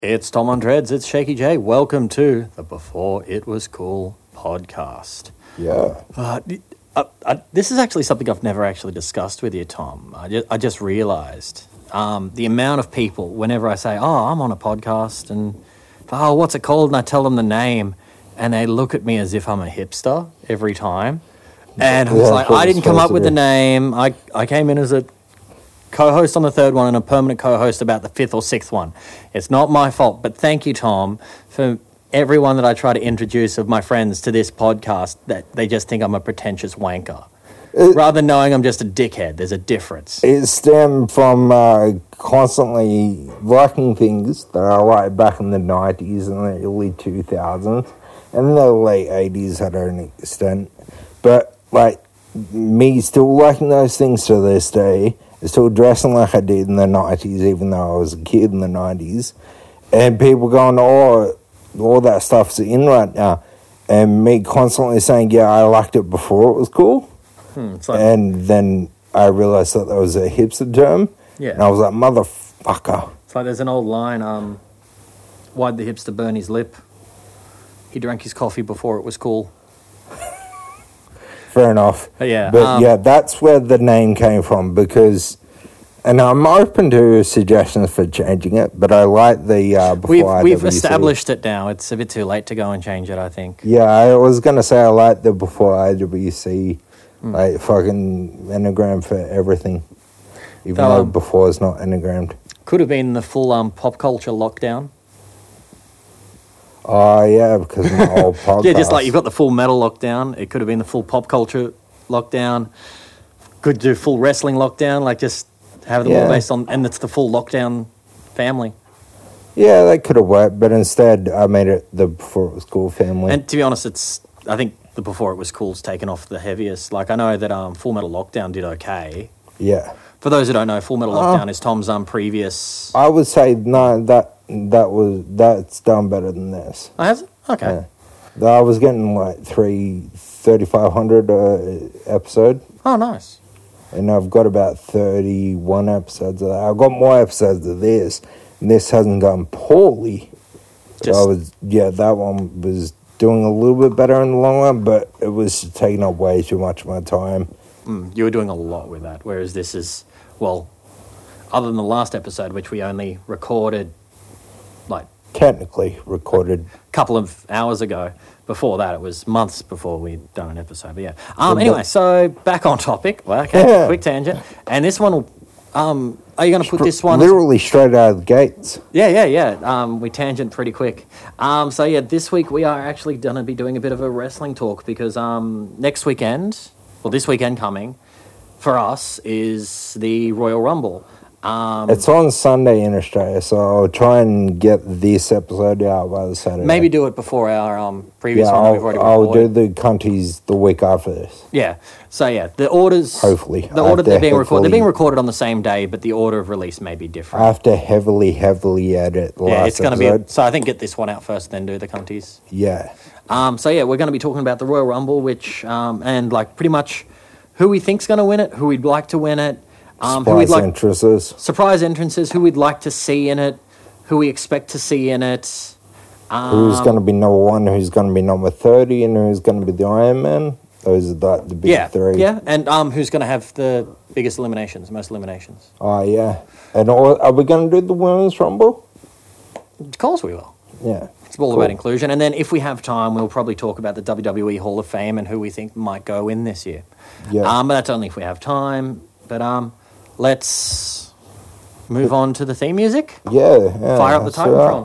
It's Tom on Dreads, it's Shaky J. Welcome to the Before It Was Cool podcast. Yeah. This is actually something I've never actually discussed with you, Tom. I just realised the amount of people, whenever I say, I'm on a podcast, and, what's it called? And I tell them the name, and they look at me as if I'm a hipster every time. And I was like, I didn't come up with the name. I came in as a co-host on the third one and a permanent co-host about the fifth or sixth one. It's not my fault, but thank you, Tom, for everyone that I try to introduce of my friends to this podcast that they just think I'm a pretentious wanker. Rather than knowing I'm just a dickhead, there's a difference. It stemmed from constantly liking things that I liked back in the 90s and the early 2000s and the late 80s at an extent. But, me still liking those things to this day, still dressing like I did in the 90s, even though I was a kid in the 90s. And people going, all that stuff's in right now. And me constantly saying, yeah, I liked it before it was cool. And then I realised that was a hipster term. Yeah. And I was like, motherfucker. It's like there's an old line, why'd the hipster burn his lip? He drank his coffee before it was cool. Fair enough. Yeah. But that's where the name came from because, and I'm open to suggestions for changing it, but I like the before We've IWC. established it now. It's a bit too late to go and change it, I think. Yeah, I was going to say I like the before IWC, fucking anagram for everything, even though before is not anagrammed. Could have been the full pop culture lockdown. Oh, yeah, because of my old podcast. Yeah, just like you've got the full metal lockdown. It could have been the full pop culture lockdown. Could do full wrestling lockdown, just have them all based on, and it's the full lockdown family. Yeah, that could have worked, but instead I made it the Before It Was Cool family. And to be honest, I think the Before It Was Cool's taken off the heaviest. I know that Full Metal Lockdown did okay. Yeah. For those who don't know, Full Metal Lockdown is Tom's previous... I would say, no, that's done better than this. Oh, has it? Okay. Yeah. I was getting 3,500 episode. Oh, nice. And I've got about 31 episodes of that. I've got more episodes of this, and this hasn't gone poorly. That one was doing a little bit better in the long run, but it was taking up way too much of my time. You were doing a lot with that, whereas this is, other than the last episode, which we only recorded, technically recorded a couple of hours ago. Before that, it was months before we'd done an episode. But yeah. Anyway, so back on topic. Well, okay, yeah. Quick tangent. And this one will... are you going to put this one... Literally straight out of the gates. Yeah. We tangent pretty quick. This week we are actually going to be doing a bit of a wrestling talk because this weekend coming, for us, is the Royal Rumble. It's on Sunday in Australia, so I'll try and get this episode out by the Saturday. Maybe do it before our previous one that we've already recorded. I'll do the cunties the week after this. Yeah. So, the orders... Hopefully. The order they're being recorded... They're being recorded on the same day, but the order of release may be different. I have to heavily edit the last it's going to be... So I think get this one out first, then do the cunties. Yeah. We're going to be talking about the Royal Rumble, which... and, pretty much who we think's going to win it, who we'd like to win it... Surprise entrances, who we'd like to see in it, who we expect to see in it. Who's going to be number 1, who's going to be number 30, and who's going to be the Iron Man. Those are the big three. Yeah, and who's going to have the biggest eliminations, most eliminations. Oh, yeah. And are we going to do the Women's Rumble? Of course we will. Yeah. It's all about inclusion. And then if we have time, we'll probably talk about the WWE Hall of Fame and who we think might go in this year. Yeah. But that's only if we have time. But let's move on to the theme music. Yeah. Fire up the Titantron.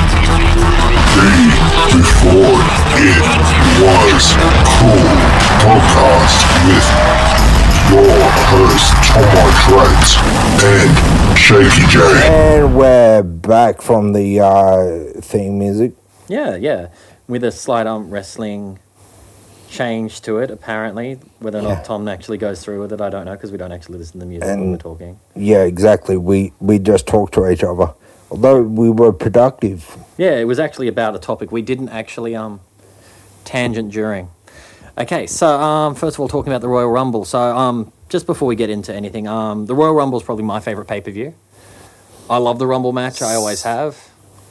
Before It Was Cool podcast with your host Tom Dreads and Shaky J. And we're back from the theme music. Yeah. With a slight wrestling change to it, apparently. Whether or not Tom actually goes through with it, I don't know, because we don't actually listen to the music when we're talking. Yeah, exactly. We just talk to each other. Although we were productive. Yeah, it was actually about a topic. We didn't actually tangent during. Okay, so first of all, talking about the Royal Rumble. So just before we get into anything, the Royal Rumble is probably my favourite pay-per-view. I love the Rumble match. I always have.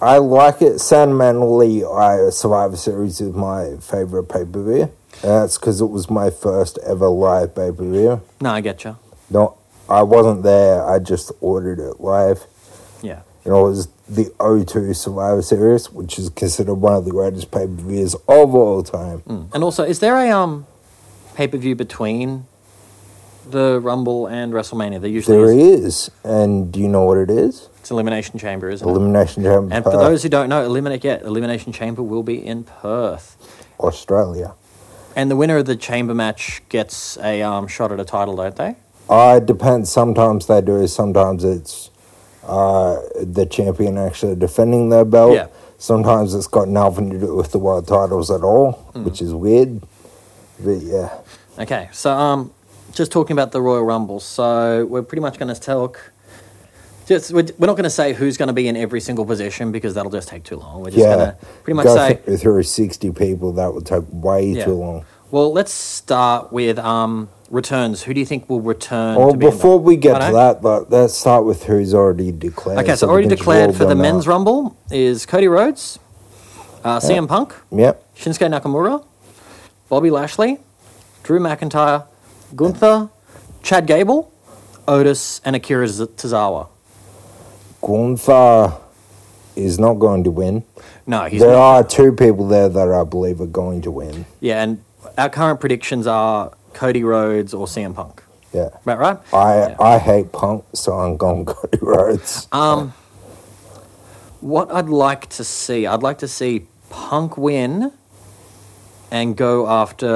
I like it. Sentimentally, Survivor Series is my favourite pay-per-view. That's because it was my first ever live pay-per-view. No, I get you. No, I wasn't there. I just ordered it live. Yeah. You know, it was the O2 Survivor Series, which is considered one of the greatest pay-per-views of all time. And also, is there a pay-per-view between the Rumble and WrestleMania? There usually is. And do you know what it is? It's Elimination Chamber, isn't it? Elimination Chamber. And for those who don't know, Elimination Chamber will be in Perth, Australia. And the winner of the chamber match gets a shot at a title, don't they? It depends. Sometimes they do. Sometimes it's the champion actually defending their belt. Yeah. Sometimes it's got nothing to do with the world titles at all, which is weird. But yeah. Okay, so just talking about the Royal Rumble. So we're pretty much going to talk. We're not going to say who's going to be in every single position because that'll just take too long. We're just going to pretty much say through 60 people. That would take way too long. Well, let's start with returns. Who do you think will return? Well, before we get to that, let's start with who's already declared. Okay, so already declared for the men's Rumble is Cody Rhodes, CM Punk, Shinsuke Nakamura, Bobby Lashley, Drew McIntyre, Gunther, Chad Gable, Otis, and Akira Tozawa. Gunther is not going to win. No, he's There not. are two people there that I believe are going to win. Yeah, and our current predictions are Cody Rhodes or CM Punk. Yeah. Right? I hate Punk, so I'm going Cody Rhodes. What I'd like to see Punk win and go after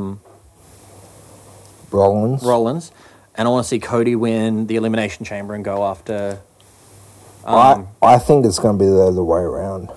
Rollins. And I want to see Cody win the Elimination Chamber and go after... I think it's going to be the other way around.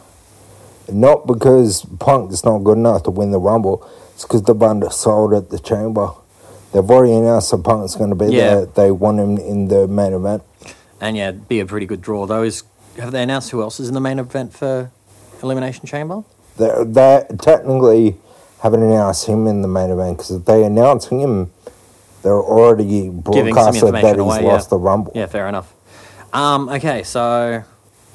Not because Punk is not good enough to win the Rumble. It's because they've undersold at the Chamber. They've already announced that Punk's going to be there. They want him in the main event. And it'd be a pretty good draw. Have they announced who else is in the main event for Elimination Chamber? They technically haven't announced him in the main event because if they announce him, they're already broadcasted that he's lost the Rumble. Yeah, fair enough. Okay, so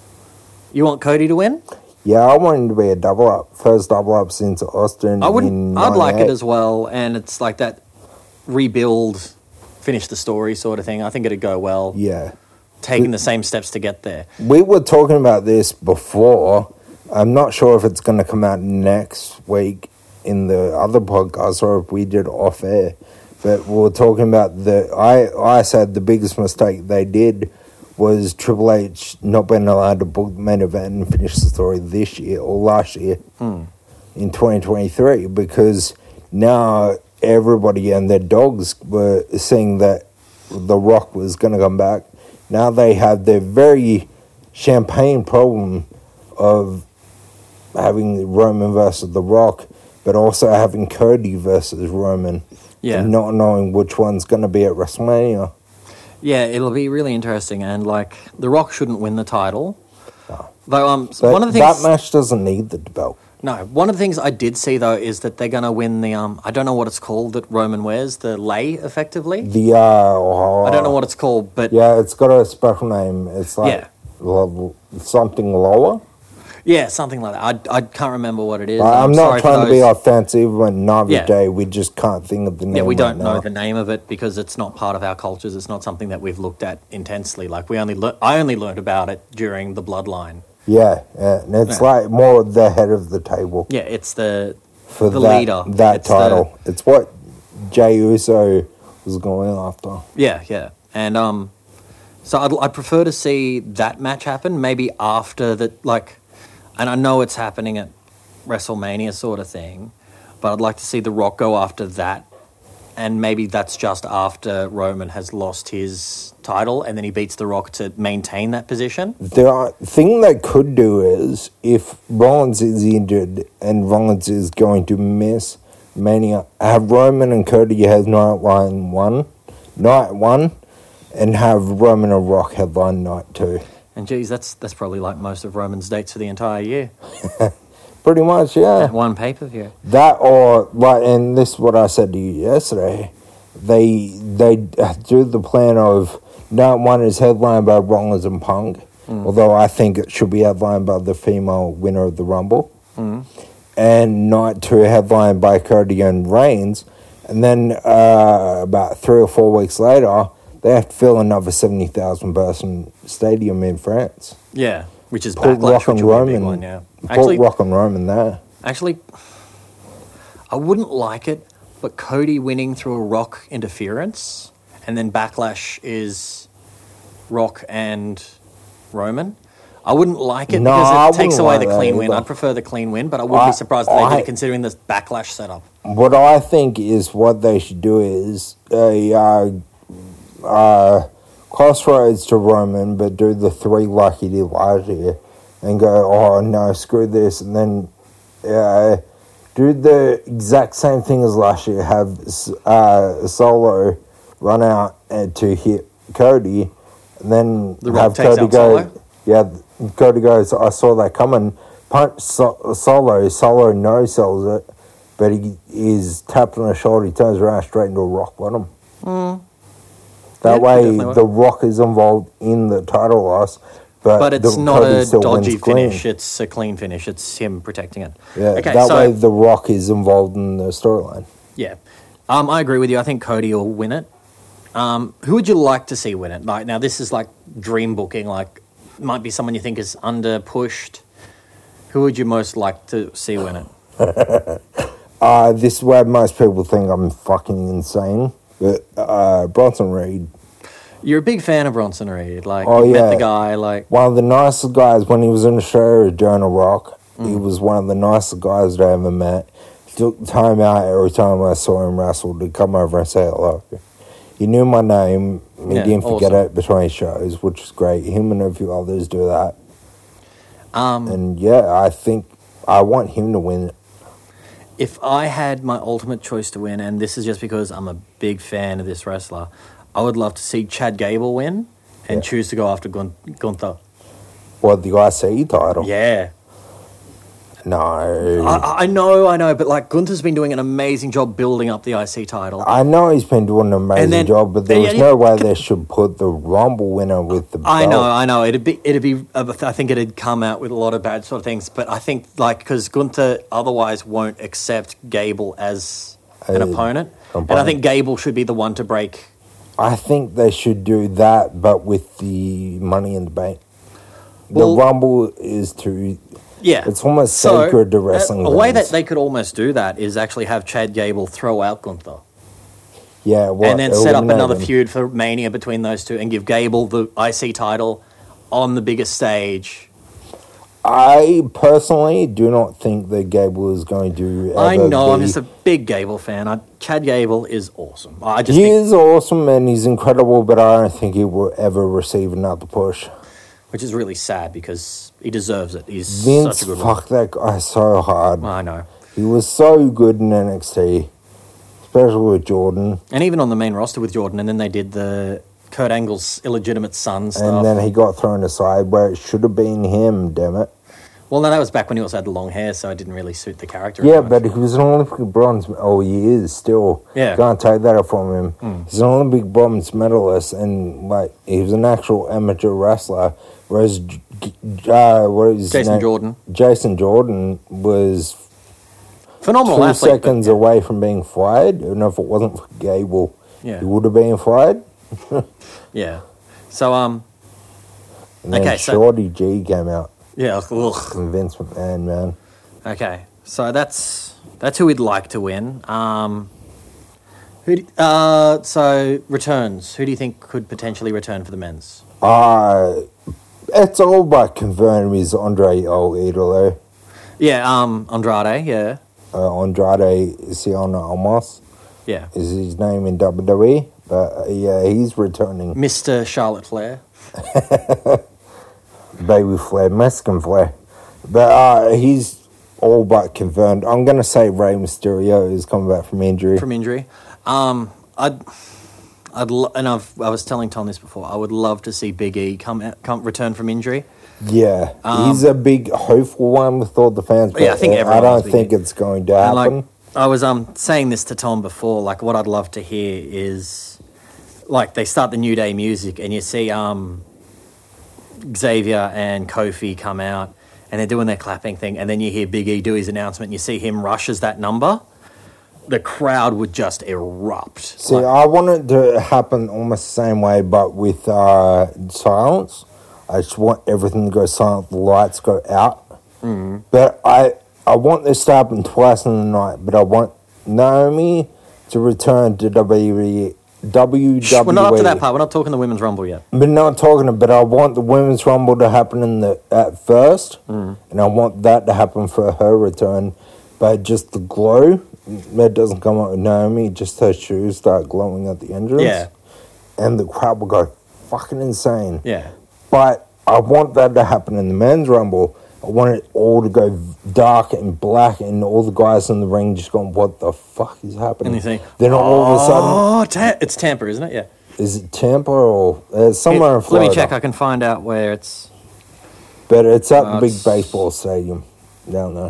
you want Cody to win? Yeah, I want him to be a double up. First double up since Austin. I'd like it as well, and it's like that rebuild, finish the story sort of thing. I think it'd go well. Yeah. Taking the same steps to get there. We were talking about this before. I'm not sure if it's going to come out next week in the other podcast or if we did off air. But we were talking about I said the biggest mistake they did was Triple H not being allowed to book the main event and finish the story this year or last year in 2023 because now everybody and their dogs were seeing that The Rock was going to come back. Now they have their very champagne problem of having Roman versus The Rock, but also having Cody versus Roman. Yeah. And not knowing which one's going to be at WrestleMania. Yeah, it'll be really interesting, and The Rock shouldn't win the title. No. Though one of the things that match doesn't need the belt. No, one of the things I did see though is that they're going to win the I don't know what it's called that Roman wears, the lei, effectively. I don't know what it's called, but it's got a special name. It's like something lower. Yeah, something like that. I can't remember what it is. I'm not trying to be offensive, but neither day we just can't think of the name. Yeah, we don't know the name of it because it's not part of our cultures. It's not something that we've looked at intensely. Like I only learned about it during the Bloodline. Yeah, and it's like more the head of the table. Yeah, it's the leader. That title. It's what Jey Uso was going after. Yeah. And so I'd prefer to see that match happen maybe after that, and I know it's happening at WrestleMania sort of thing, but I'd like to see The Rock go after that, and maybe that's just after Roman has lost his title, and then he beats The Rock to maintain that position. The thing they could do is, if Rollins is injured and Rollins is going to miss Mania, have Roman and Cody have night one, and have Roman and Rock headline night 2. And geez, that's probably like most of Roman's dates for the entire year. Pretty much, yeah. At one pay-per-view. That or, and this is what I said to you yesterday, they do the plan of night 1 is headlined by Rollins and Punk, although I think it should be headlined by the female winner of the Rumble. And night 2 headlined by Cody and Reigns. And then about 3 or 4 weeks later, they have to fill another 70,000 person stadium in France. Yeah, which is Put Backlash, Rock and which will be a big Roman. one, yeah. Put Rock and Roman there. Actually, I wouldn't like it, but Cody winning through a Rock interference, and then Backlash is Rock and Roman. I wouldn't like it No, I because it takes wouldn't away like the clean that win. either. I'd prefer the clean win, but I wouldn't be surprised if they did it considering the Backlash setup. What I think is what they should do is a crossroads to Roman, but do the 3 like he did last year, and go, oh no, screw this, and then do the exact same thing as last year. Have Solo run out to hit Cody, and then The Rock have takes Cody out go. Solo? Yeah, Cody goes, I saw that coming. Punch Solo. Solo no-sells it, but he is tapped on the shoulder. He turns around straight into a Rock bottom. That Yeah, way, definitely the Rock is involved in the title loss, But it's not Cody a still dodgy wins clean. finish. It's a clean finish. It's him protecting it. Yeah, Okay, that so way the Rock is involved in the storyline. yeah, I agree with you. I think Cody will win it. Who would you like to see win it? Like now, this is like dream booking. Like might be someone you think is under pushed. Who would you most like to see win it? This is where most people think I'm fucking insane, but Bronson Reed, You're a big fan of Bronson Reed. Like Oh, you met yeah. the guy. Like one of the nicest guys when he was in Australia with Jonah Rock. He was one of the nicest guys that I ever met. He took time out every time I saw him wrestle to come over and say hello. He knew my name. He Yeah, didn't forget awesome. it between shows, which is great. Him and a few others do that. And yeah, I think I want him to win it. if I had my ultimate choice to win, and this is just because I'm a big fan of this wrestler, I would love to see Chad Gable win and Yeah. choose to go after Gunther. What, the IC title? Yeah. No. I know, but like Gunther's been doing an amazing job building up the IC title. I know he's been doing an amazing And then- job, but there and was yeah, no way they should put the Rumble winner with the belt. I know. It'd be. I think it'd come out with a lot of bad sort of things. But I think like because Gunther otherwise won't accept Gable as an opponent, and I think Gable should be the one to break. I think they should do that, but with the Money in the Bank. Well- The Rumble is too... Yeah, It's almost sacred to wrestling A way that fans. they could almost do that is actually have Chad Gable throw out Gunther, Yeah, what, and then set up eliminate another him. feud for Mania between those two, and give Gable the IC title on the biggest stage. I personally do not think that Gable is going to ever I know, I'm be- just a big Gable fan. Chad Gable is awesome. I just He think, is awesome and he's incredible, but I don't think he will ever receive another push. which is really sad because he deserves it. He's Vince such a good one. fucked that guy so hard. I know. He was so good in NXT, especially with Jordan. And even on the main roster with Jordan, and then they did the Kurt Angle's illegitimate son stuff. And then he got thrown aside where it should have been him, damn it. Well, no, that was back when he also had the long hair, so it didn't really suit the character. Yeah, as much. but he was an Olympic bronze. Oh, he is still. Yeah. Can't take that up from him. He's an Olympic bronze medalist, and like he was an actual amateur wrestler. Whereas, what is his Jason name? Jordan. Jason Jordan was Phenomenal 2 athlete. but- seconds away from being fired. And if it wasn't for Gable, Yeah. he would have been fired. Yeah. So, And then Okay, so- Shorty G came out. yeah. Ugh. And Vince McMahon, man. Okay. So that's who we'd like to win. So returns. Who do you think could potentially return for the men's? It's all but confirmed is Andre Idolo. Yeah. Andrade. Yeah. Andrade Cien Almas Yeah. is his name in WWE. But yeah, he's returning. Mr. Charlotte Flair. Baby Flair, Mexican Flair. But he's all but confirmed. I'm going to say Rey Mysterio is coming back from injury. From injury. I was telling Tom this before. I would love to see Big E come return from injury. Yeah, he's a big hopeful one with all the fans. But Yeah, I think I everyone don't is think big. it's going to And happen. like I was saying this to Tom before. Like what I'd love to hear is like they start the New Day music and you see Xavier and Kofi come out and they're doing their clapping thing, and then you hear Big E do his announcement and you see him rush as that number, the crowd would just erupt. See, I want it to happen almost the same way, but with silence. I just want everything to go silent, the lights go out. Mm. But I want this to happen twice in the night, but I want Naomi to return to WWE. We're not up to that part. We're not talking the Women's Rumble yet. But not talking, but I want the Women's Rumble to happen at first, and I want that to happen for her return. But just the glow, that doesn't come out with Naomi, just her shoes start glowing at the entrance. Yeah. And the crowd will go fucking insane. Yeah. But I want that to happen in the Men's Rumble. I want it all to go dark and black, and all the guys in the ring just going, what the fuck is happening? And you think, then all of a sudden... it's Tampa, isn't it? Yeah. Is it Tampa or... somewhere in Florida. Let me check. I can find out where it's... But it's at the big baseball stadium down there.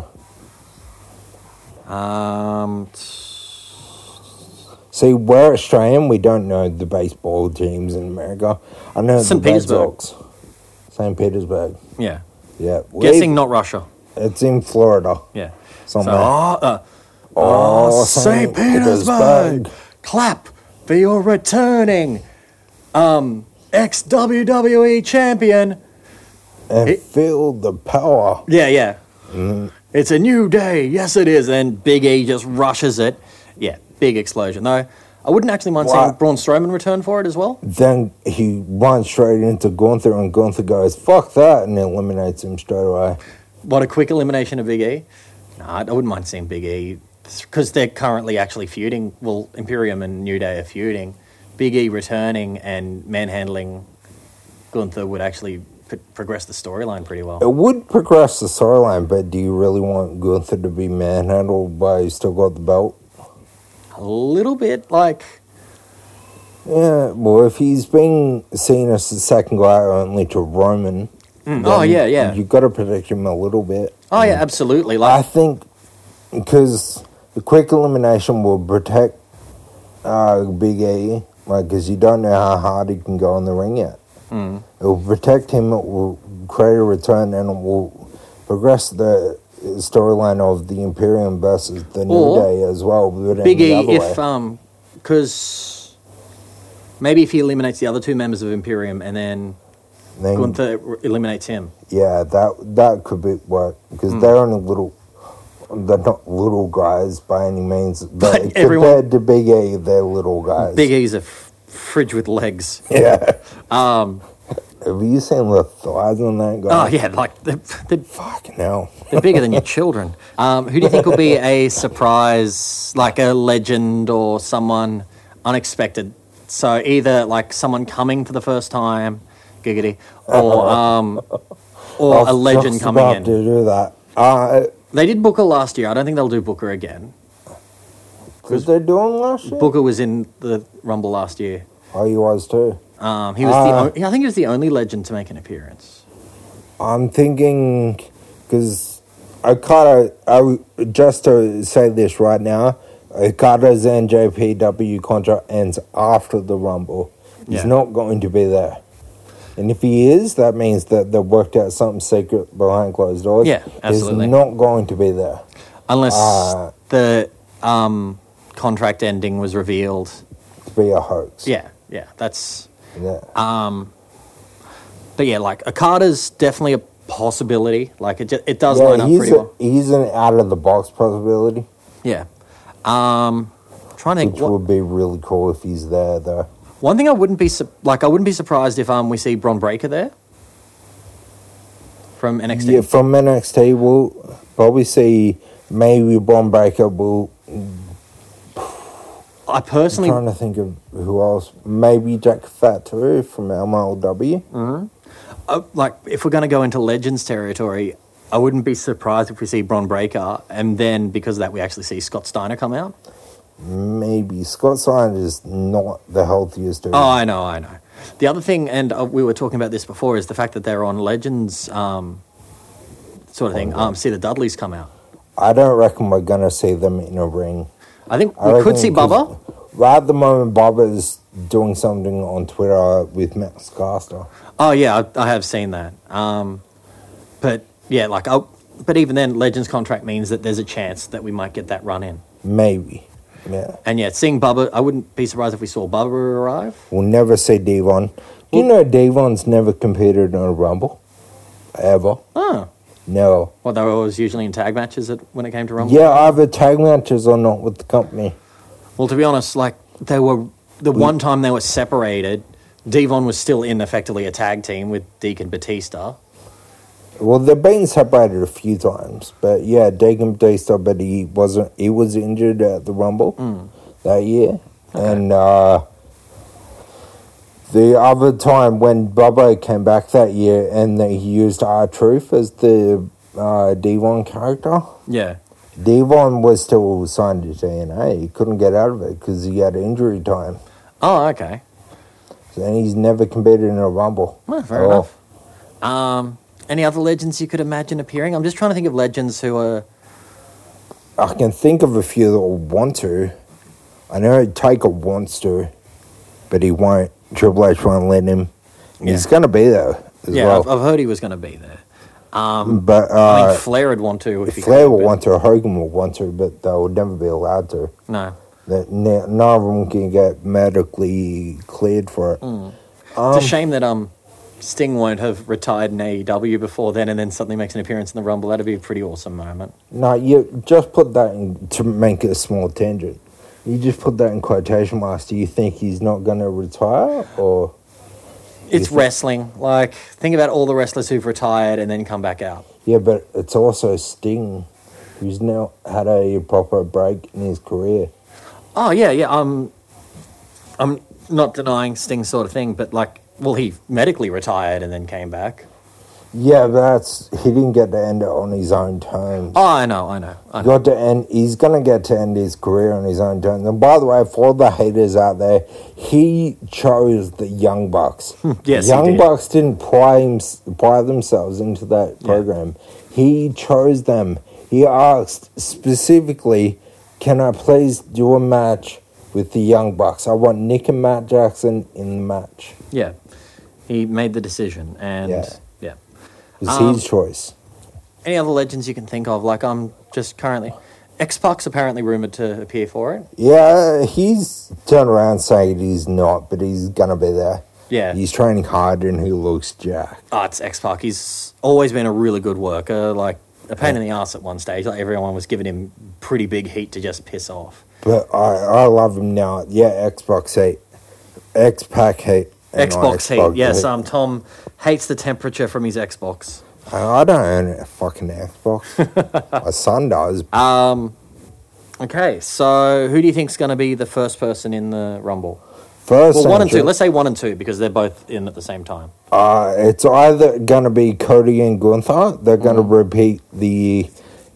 See, we're Australian. We don't know the baseball teams in America. I know St. the Red Petersburg. Sox. St. Petersburg. Yeah. Yeah. Guessing not Russia. It's in Florida. Yeah. Somewhere. St. Petersburg. Clap for your returning ex-WWE champion. And feel the power. Yeah. Mm-hmm. It's a new day. Yes, it is. And Big E just rushes it. Yeah, big explosion. Though, I wouldn't actually mind seeing Braun Strowman return for it as well. Then he runs straight into Gunther, and Gunther goes, fuck that, and eliminates him straight away. What a quick elimination of Big E. No, I wouldn't mind seeing Big E, because they're currently actually feuding. Well, Imperium and New Day are feuding. Big E returning and manhandling Gunther would actually progress the storyline pretty well. It would progress the storyline, but do you really want Gunther to be manhandled by he's still got the belt? A little bit, like... Yeah, well, if he's being seen as the second guy only to Roman... yeah. You've got to protect him a little bit. Oh, yeah, absolutely. I think because the quick elimination will protect Big E, because you don't know how hard he can go in the ring yet. It will protect him, it will create a return, and it will progress the storyline of the Imperium versus the New Day as well. Big E, because maybe if he eliminates the other two members of Imperium and then Gunther eliminates him. Yeah, that could be work, because they're only they're not little guys by any means, but compared to Big E, they're little guys. Big E's a fridge with legs. Yeah. Have you seen the thighs on that guy? Oh, yeah, like, they're fucking hell. They're bigger than your children. Who do you think will be a surprise, like a legend or someone unexpected? So either like someone coming for the first time, giggity, or a legend coming in. To do that. They did Booker last year. I don't think they'll do Booker again. Did they do him last year? Booker was in the Rumble last year. Oh, he was too. He was I think he was the only legend to make an appearance. I'm thinking, because just to say this right now, Okada's NJPW contract ends after the Rumble. He's not going to be there. And if he is, that means that they've worked out something secret behind closed doors. Yeah, absolutely. He's not going to be there. Unless the contract ending was revealed to be a hoax. Yeah, that's... Yeah. But yeah, like, Okada's definitely a possibility. Like, it does line up pretty well. He's an out-of-the-box possibility. Yeah. Trying to think... Which would be really cool if he's there, though. One thing I wouldn't be surprised if we see Bron Breakker there from NXT. Yeah, from NXT, we'll probably see maybe Bron Breakker will... I personally... I'm trying to think of who else. Maybe Jack Fatu from MLW. Mm-hmm. Like, if we're going to go into Legends territory, I wouldn't be surprised if we see Bron Breakker, and then because of that we actually see Scott Steiner come out. Maybe. Scott Steiner is not the healthiest dude. Oh, I know. The other thing, and we were talking about this before, is the fact that they're on Legends sort of thing. See the Dudleys come out. I don't reckon we're going to see them in a ring. I think we could see Bubba. right at the moment, Bubba's doing something on Twitter with Max Caster. Oh yeah, I have seen that. But yeah, but even then, Legends contract means that there's a chance that we might get that run in. Maybe. Yeah. And yeah, seeing Bubba, I wouldn't be surprised if we saw Bubba arrive. We'll never see Devon. Do you know Devon's never competed in a Rumble? Ever. Oh. No. Well, they were always usually in tag matches when it came to Rumble? Yeah, either tag matches or not with the company. Well, to be honest, they were... The one time they were separated, Devon was still in effectively a tag team with Deacon Batista. Well, they've been separated a few times. But yeah, Deacon Batista, but he was injured at the Rumble that year. Okay. And the other time when Bubba came back that year and he used R-Truth as the Devon character. Yeah. Devon was still signed to TNA. He couldn't get out of it because he had injury time. Oh, okay. And he's never competed in a Rumble. Well, fair enough. Any other legends you could imagine appearing? I'm just trying to think of legends who are... I can think of a few that will want to. I know Taker wants to, but he won't. Triple H won't let him. Yeah. He's going to be there as well. I've heard he was going to be there. But I think Flair would want to. If Flair will want to, Hogan will want to, but they will never be allowed to. No. None of them can get medically cleared for it. It's a shame that Sting won't have retired in AEW before then and then suddenly makes an appearance in the Rumble. That'd be a pretty awesome moment. No, you just put that in to make it a small tangent. You just put that in quotation marks. Do you think he's not going to retire, or...? It's wrestling. Think about all the wrestlers who've retired and then come back out. Yeah, but it's also Sting, who's now had a proper break in his career. Oh, yeah. I'm not denying Sting's sort of thing, but, he medically retired and then came back. Yeah, but he didn't get to end it on his own terms. Oh, I know. He's going to get to end his career on his own terms. And by the way, for all the haters out there, he chose the Young Bucks. Yes, Young Bucks didn't pry themselves into that program. He chose them. He asked specifically, can I please do a match with the Young Bucks? I want Nick and Matt Jackson in the match. Yeah. He made the decision, and... Yeah. It was his choice. Any other legends you can think of? I'm just currently... X-Pac's apparently rumoured to appear for it. Yeah, he's turned around saying he's not, but he's going to be there. Yeah. He's training hard and he looks jacked. Oh, it's X-Pac. He's always been a really good worker. A pain in the arse at one stage. Everyone was giving him pretty big heat to just piss off. But I love him now. Yeah, X-Pac hate. X-Pac hate. Xbox heat, yes. Tom hates the temperature from his Xbox. I don't own a fucking Xbox. My son does. Okay, so who do you think's going to be the first person in the Rumble? First, 1 and 2. Let's say 1 and 2 because they're both in at the same time. It's either going to be Cody and Gunther. They're going to repeat the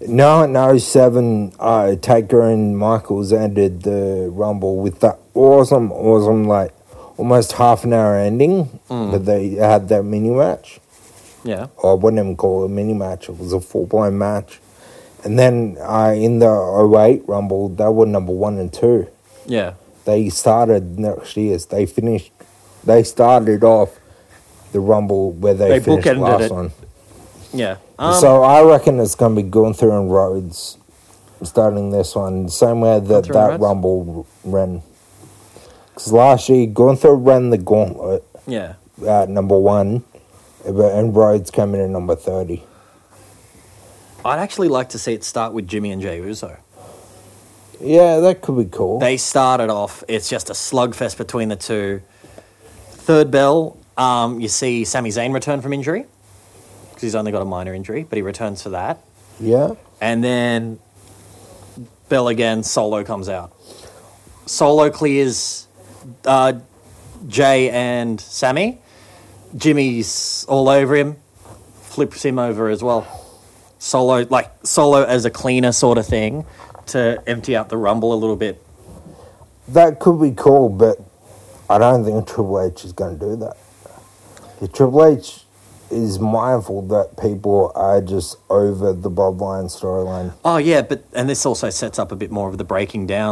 7 Taker and Michaels ended the Rumble with that awesome almost half an hour ending, but they had that mini match. Yeah. I wouldn't even call it a mini match. It was a full-blown match. And then in the 08 Rumble, they were number 1 and 2. Yeah. They started next year. They started off the Rumble where they finished last one. Yeah. So I reckon it's going to be Gunther and Rhodes starting this one. Same way that Rumble ran. Because last year, Gunther ran the gauntlet at number 1, and Rhodes came in at number 30. I'd actually like to see it start with Jimmy and Jey Uso. Yeah, that could be cool. They started off, it's just a slugfest between the two. Third bell, you see Sami Zayn return from injury, because he's only got a minor injury, but he returns for that. Yeah. And then bell again, Solo comes out. Solo clears Jay and Sammy. Jimmy's all over him, flips him over as well. Solo as a cleaner sort of thing to empty out the Rumble a little bit. That could be cool, but I don't think Triple H is going to do that. Triple H is mindful that people are just over the Bloodline storyline. Oh, yeah, and this also sets up a bit more of the breaking down.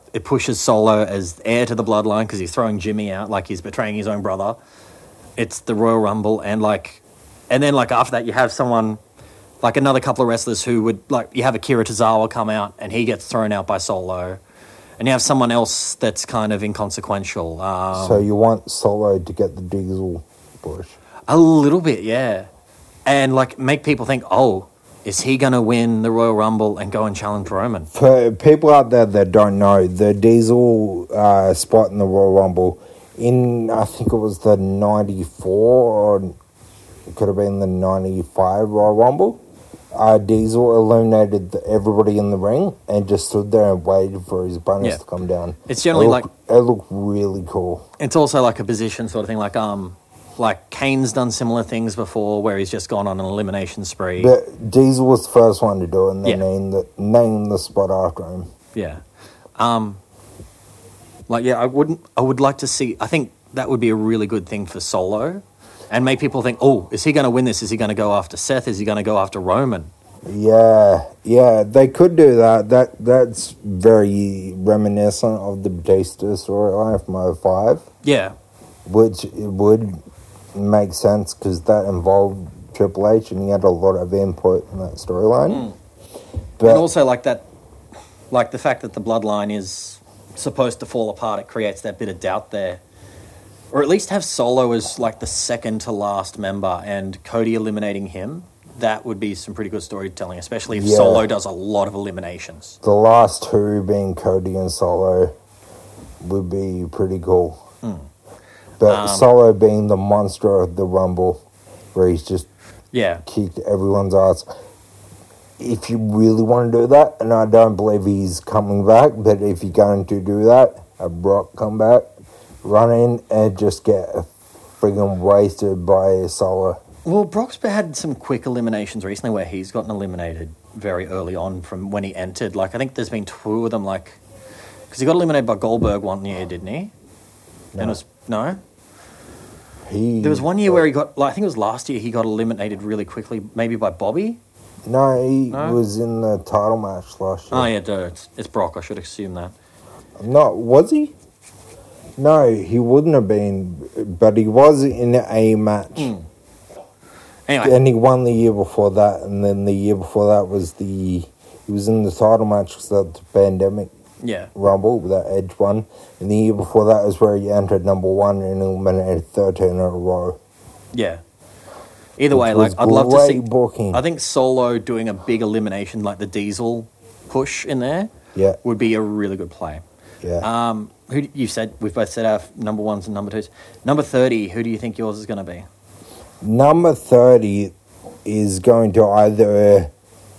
it pushes Solo as heir to the bloodline because he's throwing Jimmy out, like he's betraying his own brother. It's the Royal Rumble, and then after that you have someone like another couple of wrestlers who would you have Akira Tozawa come out and he gets thrown out by Solo, and you have someone else that's kind of inconsequential. So you want Solo to get the Diesel push? A little bit, yeah, and make people think, oh, is he going to win the Royal Rumble and go and challenge Roman? For people out there that don't know, the Diesel spot in the Royal Rumble, I think it was the 94 or it could have been the 95 Royal Rumble, Diesel eliminated everybody in the ring and just stood there and waited for his opponents to come down. It's generally it looked really cool. It's also like a position sort of thing, like Kane's done similar things before where he's just gone on an elimination spree. But Diesel was the first one to do it, and they named the spot after him. Yeah. I would like to see, I think that would be a really good thing for Solo, and make people think, oh, is he going to win this? Is he going to go after Seth? Is he going to go after Roman? Yeah, they could do that. That's very reminiscent of the Batista storyline from 05. Yeah. Which would make sense because that involved Triple H and he had a lot of input in that storyline. But and also the fact that the bloodline is supposed to fall apart, it creates that bit of doubt there. Or at least have Solo as the second to last member and Cody eliminating him. That would be some pretty good storytelling, especially if Solo does a lot of eliminations. The last two being Cody and Solo would be pretty cool. But Solo being the monster of the Rumble, where he's just kicked everyone's ass. If you really want to do that, and I don't believe he's coming back, but if you're going to do that, have Brock come back, run in and just get friggin' wasted by Solo. Well, Brock's had some quick eliminations recently where he's gotten eliminated very early on from when he entered. I think there's been two of them, because he got eliminated by Goldberg one year, didn't he? No. And no? There was 1 year where he got, I think it was last year, he got eliminated really quickly, maybe by Bobby? No, he was in the title match last year. Oh, yeah, it's Brock. I should assume that. No, was he? No, he wouldn't have been, but he was in a match. Anyway. And he won the year before that, and then the year before that was he was in the title match because of the pandemic Rumble, that Edge one. And the year before that was where he entered number one and eliminated 13 in a row. Yeah. Either way, I'd love to see... booking. I think Solo doing a big elimination like the Diesel push in there would be a really good play. Yeah. We've both said our number ones and number twos. Number 30, who do you think yours is going to be? Number 30 is going to either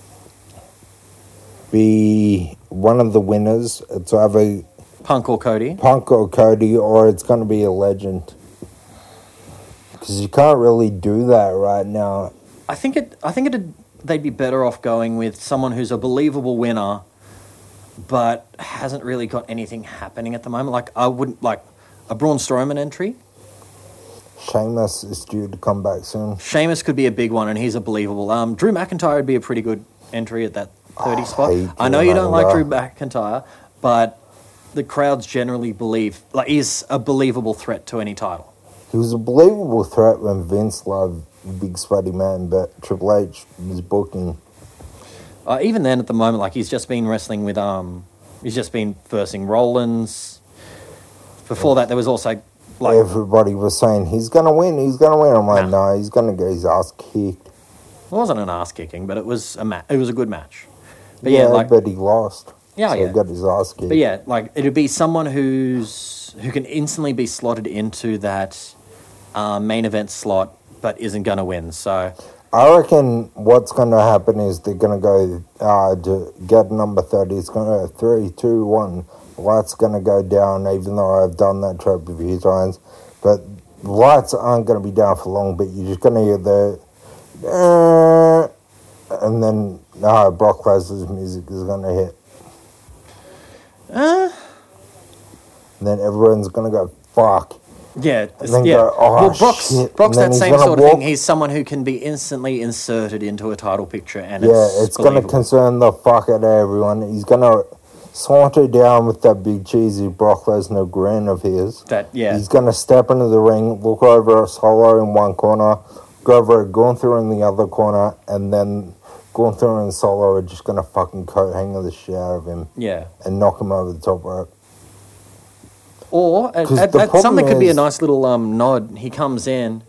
be one of the winners. It's either Punk or Cody, or it's going to be a legend. Because you can't really do that right now. I think they'd be better off going with someone who's a believable winner, but hasn't really got anything happening at the moment. I wouldn't like a Braun Strowman entry. Sheamus is due to come back soon. Sheamus could be a big one, and he's a believable. Drew McIntyre would be a pretty good entry at that 30 spot. I know you don't like Drew McIntyre, but the crowds generally believe he's a believable threat to any title. He was a believable threat when Vince loved Big Sweaty Man, but Triple H was booking. Even then, at the moment, he's just been wrestling with he's just been versing Rollins. Before that, there was also everybody was saying he's gonna win. I'm like, no, he's gonna get his ass kicked. It wasn't an ass kicking, but it was it was a good match. But but he lost. Yeah, so he got his ass kicked. But it'd be someone who can instantly be slotted into that main event slot, but isn't gonna win. So I reckon what's going to happen is they're going to go to get number 30. It's going to go 3, 2, 1. Lights going to go down, even though I've done that trope a few times. But lights aren't going to be down for long, but you're just going to hear the... and then Brock Lesnar's music is going to hit. And then everyone's going to go, fuck. Yeah, Go, well, Brock's that same sort of thing. He's someone who can be instantly inserted into a title picture, and it's going to concern the fuck out of everyone. He's going to saunter down with that big cheesy Brock Lesnar grin of his. Yeah. He's going to step into the ring, look over at Solo in one corner, go over at Gunther in the other corner, and then Gunther and Solo are just going to fucking coat hanger the shit out of him. Yeah. And knock him over the top rope. Or something could be a nice little nod. He comes in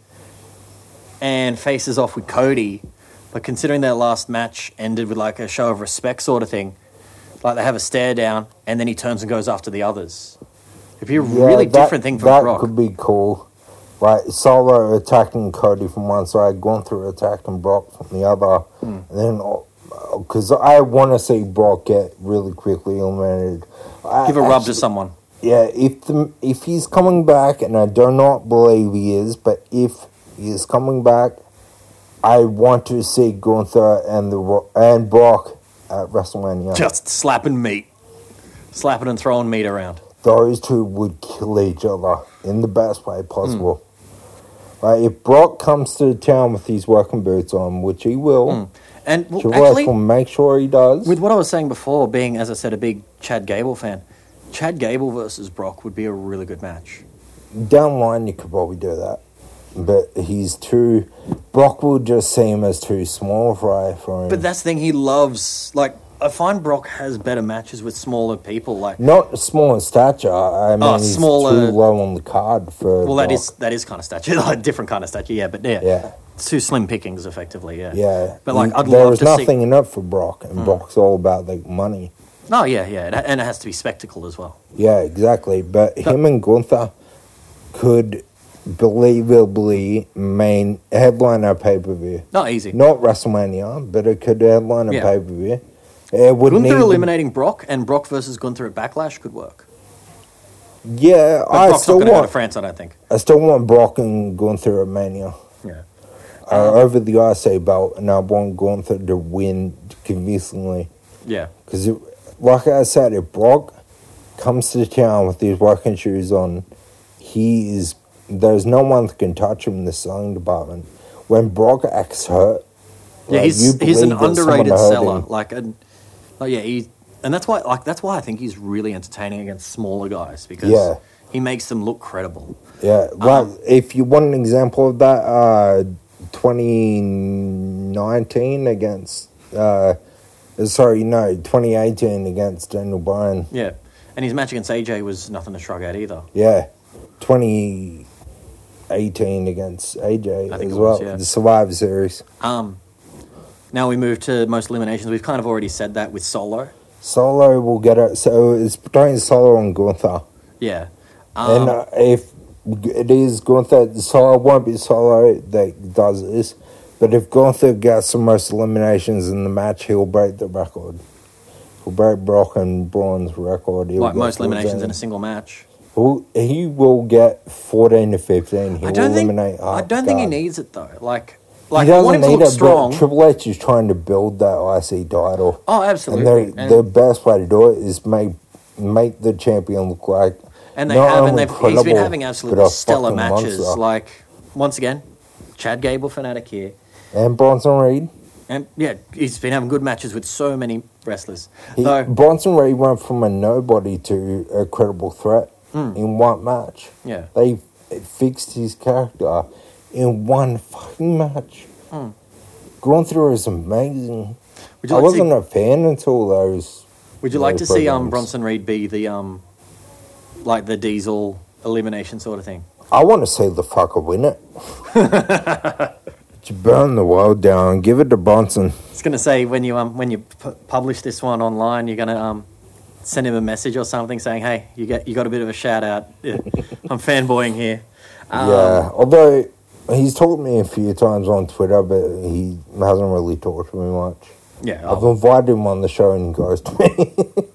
and faces off with Cody, but considering their last match ended with like a show of respect sort of thing, like they have a stare down, and then he turns and goes after the others. It'd be a really different thing for Brock. That could be cool. Like Solo attacking Cody from one side, Gunther attacking Brock from the other, and then because I want to see Brock get really quickly eliminated. Give a rub to someone. Yeah, if he's coming back, and I do not believe he is, but if he is coming back, I want to see Gunther and Brock at WrestleMania. Just slapping and throwing meat around. Those two would kill each other in the best way possible. Like if Brock comes to town with his working boots on, which he will, and actually, will make sure he does. With what I was saying before, being, as I said, a big Chad Gable fan, Chad Gable versus Brock would be a really good match. Down the line, you could probably do that. But Brock will just see him as too small for him. But that's the thing, he loves, like, I find Brock has better matches with smaller people. Like not small in stature. I mean, he's smaller, too low on the card for. Well, Brock. that is kind of stature, like different kind of stature. Yeah, but yeah, it's too slim pickings, effectively. Yeah, yeah. But like, I'd there love was to nothing in it for Brock, and Brock's all about the money. Oh yeah, and it has to be spectacle as well. Yeah, exactly. But him and Gunther could believably headline a pay-per-view. Not easy. Not WrestleMania, but it could headline a pay-per-view. Gunther eliminating Brock and Brock versus Gunther at Backlash could work. Yeah, but Brock's not going to go to France, I don't think. I still want Brock and Gunther at Mania. Yeah. Over the IC belt, and I want Gunther to win convincingly. Yeah. Because, like I said, if Brock comes to town with his working shoes on, there's no one that can touch him in the selling department. When Brock acts hurt, yeah, he's an underrated seller. And that's why I think he's really entertaining against smaller guys because he makes them look credible. Yeah, if you want an example of that, 2019 against 2018 against Daniel Bryan. Yeah, and his match against AJ was nothing to shrug at either. Yeah, 2018 against AJ as well. The Survivor Series. Now we move to most eliminations. We've kind of already said that with Solo. Solo will get it. So it's between Solo and Gunther. Yeah. And if it is Gunther, Solo won't be Solo that does this. But if Gunther gets the most eliminations in the match, he'll break the record. He'll break Brock and Braun's record. Like most eliminations in a single match. He will get 14 to 15. I don't think he needs it though. Like he doesn't need it, strong. But Triple H is trying to build that IC title. Oh, absolutely. And the best way to do it is make the champion look like. And he's been having absolutely stellar matches. Monster. Like, once again, Chad Gable fanatic here. And Bronson Reed. And yeah, he's been having good matches with so many wrestlers. Bronson Reed went from a nobody to a credible threat in one match. Yeah. They fixed his character in one fucking match. Gunther is amazing. I wasn't a fan until those. Would you like to see Bronson Reed be the like the Diesel elimination sort of thing? I want to see the fucker win it. You burn the world down and give it to Bronson. I was going to say when you publish this one online, you're going to send him a message or something saying, "Hey, you got a bit of a shout out. I'm fanboying here." Yeah, although he's talked to me a few times on Twitter, but he hasn't really talked to me much. Yeah, I've invited him on the show and he goes to me.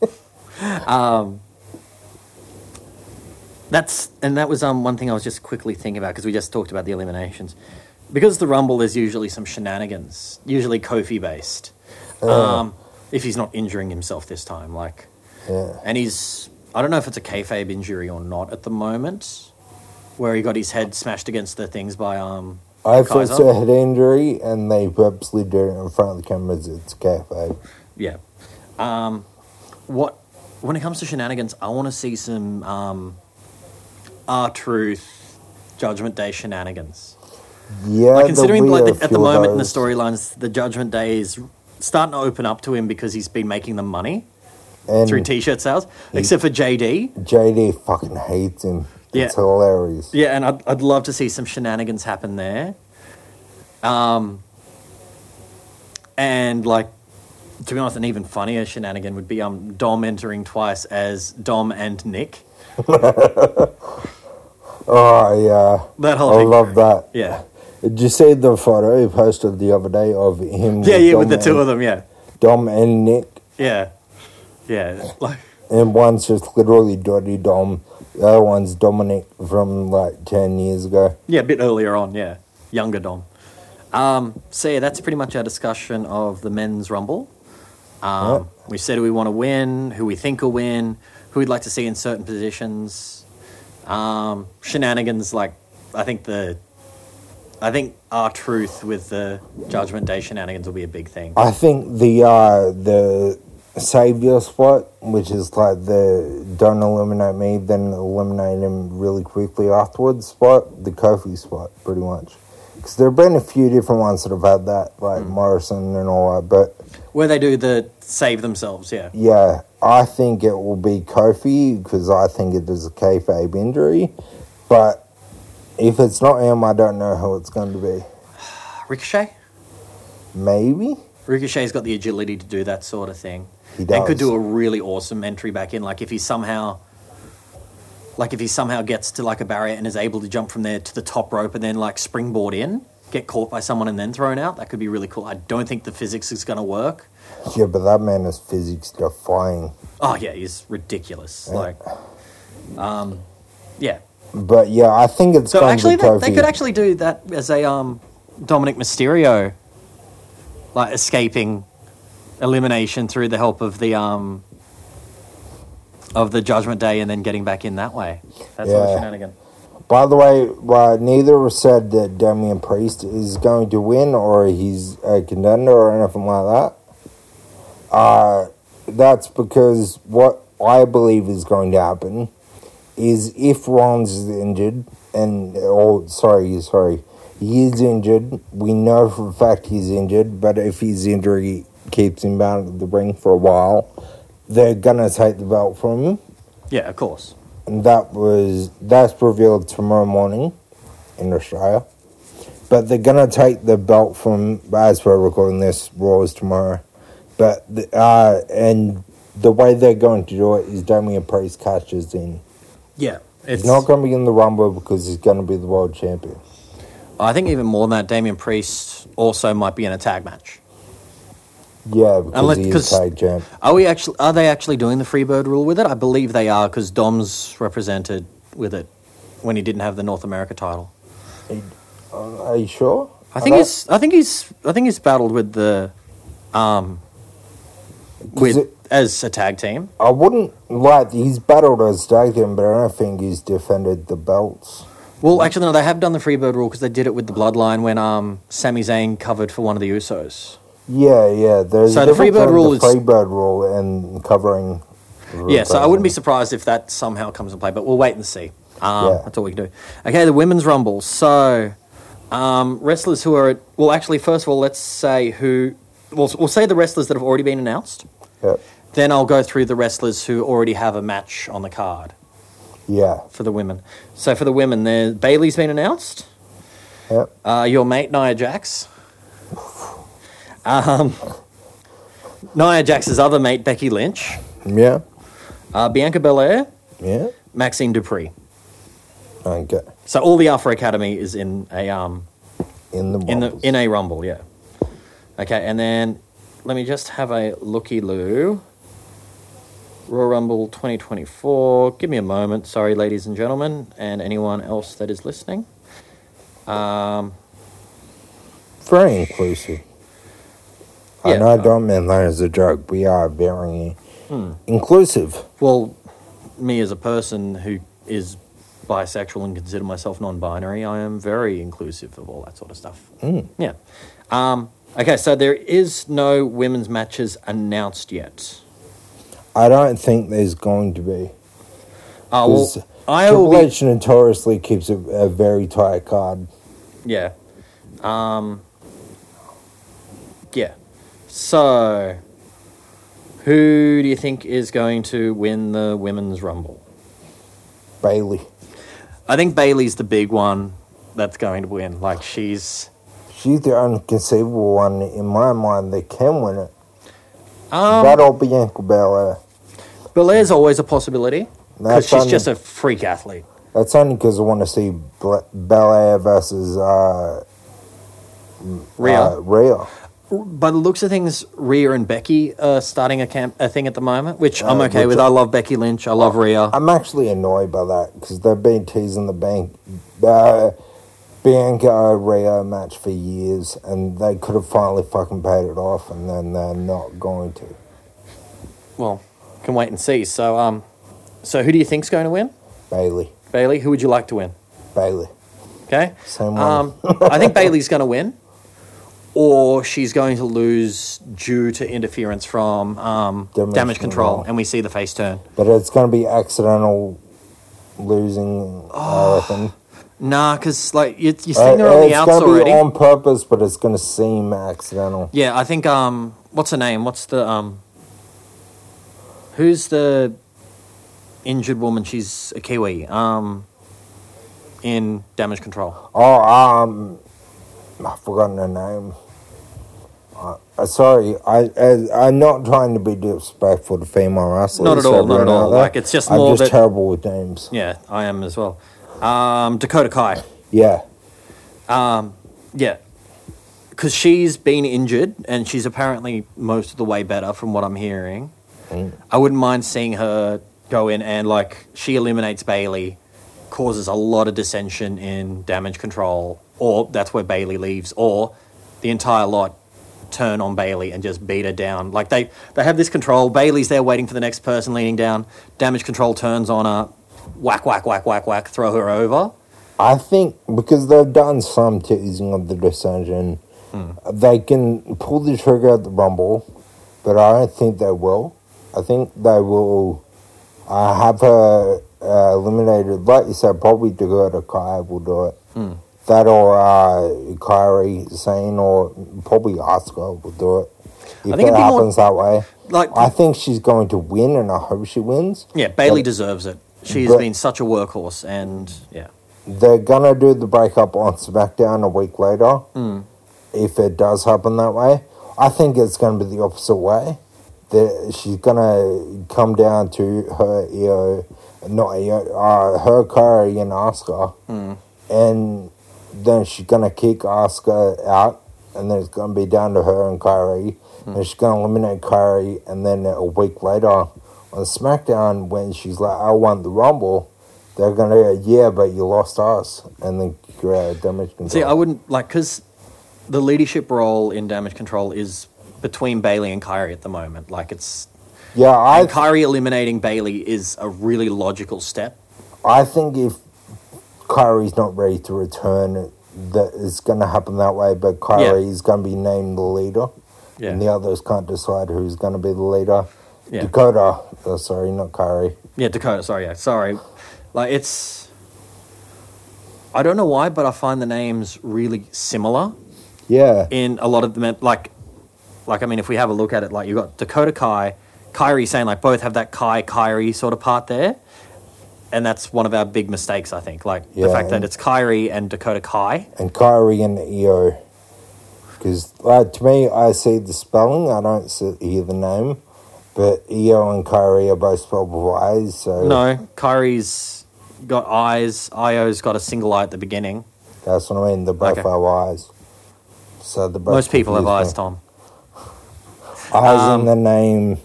That was one thing I was just quickly thinking about because we just talked about the eliminations. Because the Rumble, there's usually some shenanigans, usually Kofi based. If he's not injuring himself this time, and I don't know if it's a kayfabe injury or not at the moment, where he got his head smashed against the things by I thought it's a head injury, and they purposely did it in front of the cameras. It's kayfabe. Yeah. What when it comes to shenanigans, I want to see some R-Truth Judgment Day shenanigans. Yeah, Like considering there'll be at a the few of moment in the those. storylines, the Judgment Day is starting to open up to him because he's been making them money And through T-shirt sales, except for JD. JD fucking hates him. Yeah. It's hilarious. Yeah, and I'd love to see some shenanigans happen there. And like, to be honest, an even funnier shenanigan would be Dom entering twice as Dom and Nick. Oh, yeah. That whole I thing. love that. Yeah. Did you see the photo he posted the other day of him? Yeah, with Dom the two and- of them, yeah. Dom and Nick. Yeah. Yeah. Like, And one's just literally Dirty Dom. The other one's Dominic from like 10 years ago. yeah, a bit earlier on, yeah. Younger Dom. So yeah, that's pretty much our discussion of the men's rumble. We said who we want to win, who we think will win, who we'd like to see in certain positions. Shenanigans, like I think R-Truth with the Judgment Day shenanigans will be a big thing. I think the savior spot, which is like the don't eliminate me, then eliminate him really quickly afterwards spot, the Kofi spot, pretty much. Because there have been a few different ones that have had that, like Morrison and all that, but Where they do the save themselves, yeah. yeah, I think it will be Kofi because I think it is a kayfabe injury. But if it's not him, I don't know who it's going to be. Ricochet? Maybe? Ricochet's got the agility to do that sort of thing. He And does. could do a really awesome entry back in. Like if he somehow gets to like a barrier and is able to jump from there to the top rope and then like springboard in, get caught by someone and then thrown out, that could be really cool. I don't think the physics is going to work. Yeah, but that man is physics defying. Oh yeah, he's ridiculous. Yeah. Like, yeah. But yeah, I think it's So going actually, to be Kofi. they could actually do that as a Dominic Mysterio, like escaping elimination through the help of the Judgment Day and then getting back in that way. That's sort of Yeah. shenanigan. By the way, neither of us said that Damian Priest is going to win or he's a contender or anything like that. That's because what I believe is going to happen is if Rollins is injured, he is injured. We know for a fact he's injured, but if his injury keeps him out of the ring for a while, they're going to take the belt from him. Yeah, of course. And that's revealed tomorrow morning in Australia. But they're gonna take the belt from, as we're recording this, Raw is tomorrow. But and the way they're going to do it is Damian Priest catches in. Yeah, it's He's not going to be in the Rumble because he's going to be the world champion. I think even more than that, Damian Priest also might be in a tag match. Yeah, because Unless- he is 'cause- tag champ. Are they actually doing the Freebird rule with it? I believe they are because Dom's represented with it when he didn't have the North America title. Are you sure? I think he's battled with the as a tag team. I wouldn't like he's battled as tag team, but I don't think he's defended the belts. Well, actually, no, they have done the Freebird rule because they did it with the Bloodline when Sami Zayn covered for one of the Usos. Yeah. There's So a the difference Freebird between rule the is- Freebird rule and covering. Yeah, so I wouldn't be surprised if that somehow comes in play, but we'll wait and see. Yeah. That's all we can do. Okay, the Women's Rumble. So, wrestlers who are... Well, actually, first of all, let's say who... We'll say the wrestlers that have already been announced. Yep. Then I'll go through the wrestlers who already have a match on the card Yeah. for the women. So for the women, Bailey's been announced. Yep. Your mate, Nia Jax. Nia Jax's other mate, Becky Lynch. Yeah. Bianca Belair. Yeah. Maxine Dupree. Okay. So all the Alpha Academy is in a In a Rumble, yeah. Okay, and then let me just have a looky-loo. Royal Rumble 2024. Give me a moment, sorry, ladies and gentlemen, and anyone else that is listening. Very inclusive. I Yeah, know I don't mean that as a joke. We are very inclusive. Well, me as a person who is bisexual and consider myself non-binary, I am very inclusive of all that sort of stuff. Yeah. Okay, so there is no women's matches announced yet. I don't think there's going to be. Oh, well, 'Cause I will Triple be... H notoriously keeps a very tight card. Yeah. Yeah. So, who do you think is going to win the Women's Rumble? Bailey. I think Bailey's the big one that's going to win. Like, she's the only conceivable one in my mind that can win it. Um, That or Bianca Belair. Belair's always a possibility because she's just a freak athlete. That's only because I want to see Belair versus Rhea. Rhea. By the looks of things, Rhea and Becky are starting a thing at the moment, which I'm okay which with. I love Becky Lynch. I love Rhea. I'm actually annoyed by that because they've been teasing the Bianca Rhea match for years, and they could have finally fucking paid it off, and then they're not going to. Well, can wait and see. So, so who do you think's going to win? Bailey. Bailey. Who would you like to win? Bailey. Okay. Same one. I think Bailey's going to win, or she's going to lose due to interference from damage control, and we see the face turn. But it's going to be accidental losing, I reckon. Nah, because like you're seeing her on the outs already. It's going to be already. on purpose, but it's going to seem accidental. Yeah, I think. What's her name? What's the Who's the injured woman? She's a Kiwi. In damage control. Oh, I've forgotten her name. Sorry, I'm not trying to be disrespectful to female wrestlers. Not at all. Not at all. Like it's just more. I'm just terrible with names. Yeah, I am as well. Dakota Kai. Yeah. Yeah. Because she's been injured and she's apparently most of the way better from what I'm hearing. I wouldn't mind seeing her go in and, like, she eliminates Bailey, causes a lot of dissension in damage control, or that's where Bailey leaves, or the entire lot turn on Bailey and just beat her down. Like, they have this control. Bailey's there waiting for the next person leaning down. Damage control turns on her. Whack, whack, whack, whack, whack, throw her over. I think because they've done some teasing of the dissension, they can pull the trigger at the Rumble, but I don't think they will. I think they will have her eliminated. Like you said, probably Dakota Kai will do it. That or Kairi Sane or probably Asuka will do it. If I think it happens that way. Like, I think she's going to win, and I hope she wins. Yeah, Bailey deserves it. She's been such a workhorse, and yeah. They're going to do the breakup on SmackDown a week later. If it does happen that way. I think it's going to be the opposite way. She's going to come down to her her Kairi and Asuka. And then she's going to kick Asuka out. And then it's going to be down to her and Kairi. And she's going to eliminate Kairi. And then a week later on SmackDown, when she's like, I won the Rumble, they're going to go, yeah, but you lost us. And then create damage control. See, I wouldn't, like, because the leadership role in damage control is between Bailey and Kairi at the moment. Like, it's... Yeah, and Kairi eliminating Bailey is a really logical step. I think if Kairi's not ready to return, that it's going to happen that way, but Kairi is going to be named the leader. Yeah. And the others can't decide who's going to be the leader. Yeah. Dakota. Oh, sorry, not Kairi. Yeah, Dakota. Sorry, yeah. Sorry. Like, it's... I don't know why, but I find the names really similar. Yeah. In a lot of them, like I mean, if we have a look at it, like, you've got Dakota Kai, Kairi Sane, like, both have that Kairi sort of part there. And that's one of our big mistakes, I think. Like, the fact that it's Kairi and Dakota Kai. And Kairi and Io. Because, to me, I see the spelling, I don't hear the name. But Io and Kairi are both spelled with I's, so... No, Kairi's got eyes, Io's got a single eye at the beginning. That's what I mean, they're both have eyes. So the most people have eyes, Tom. Eyes in the name.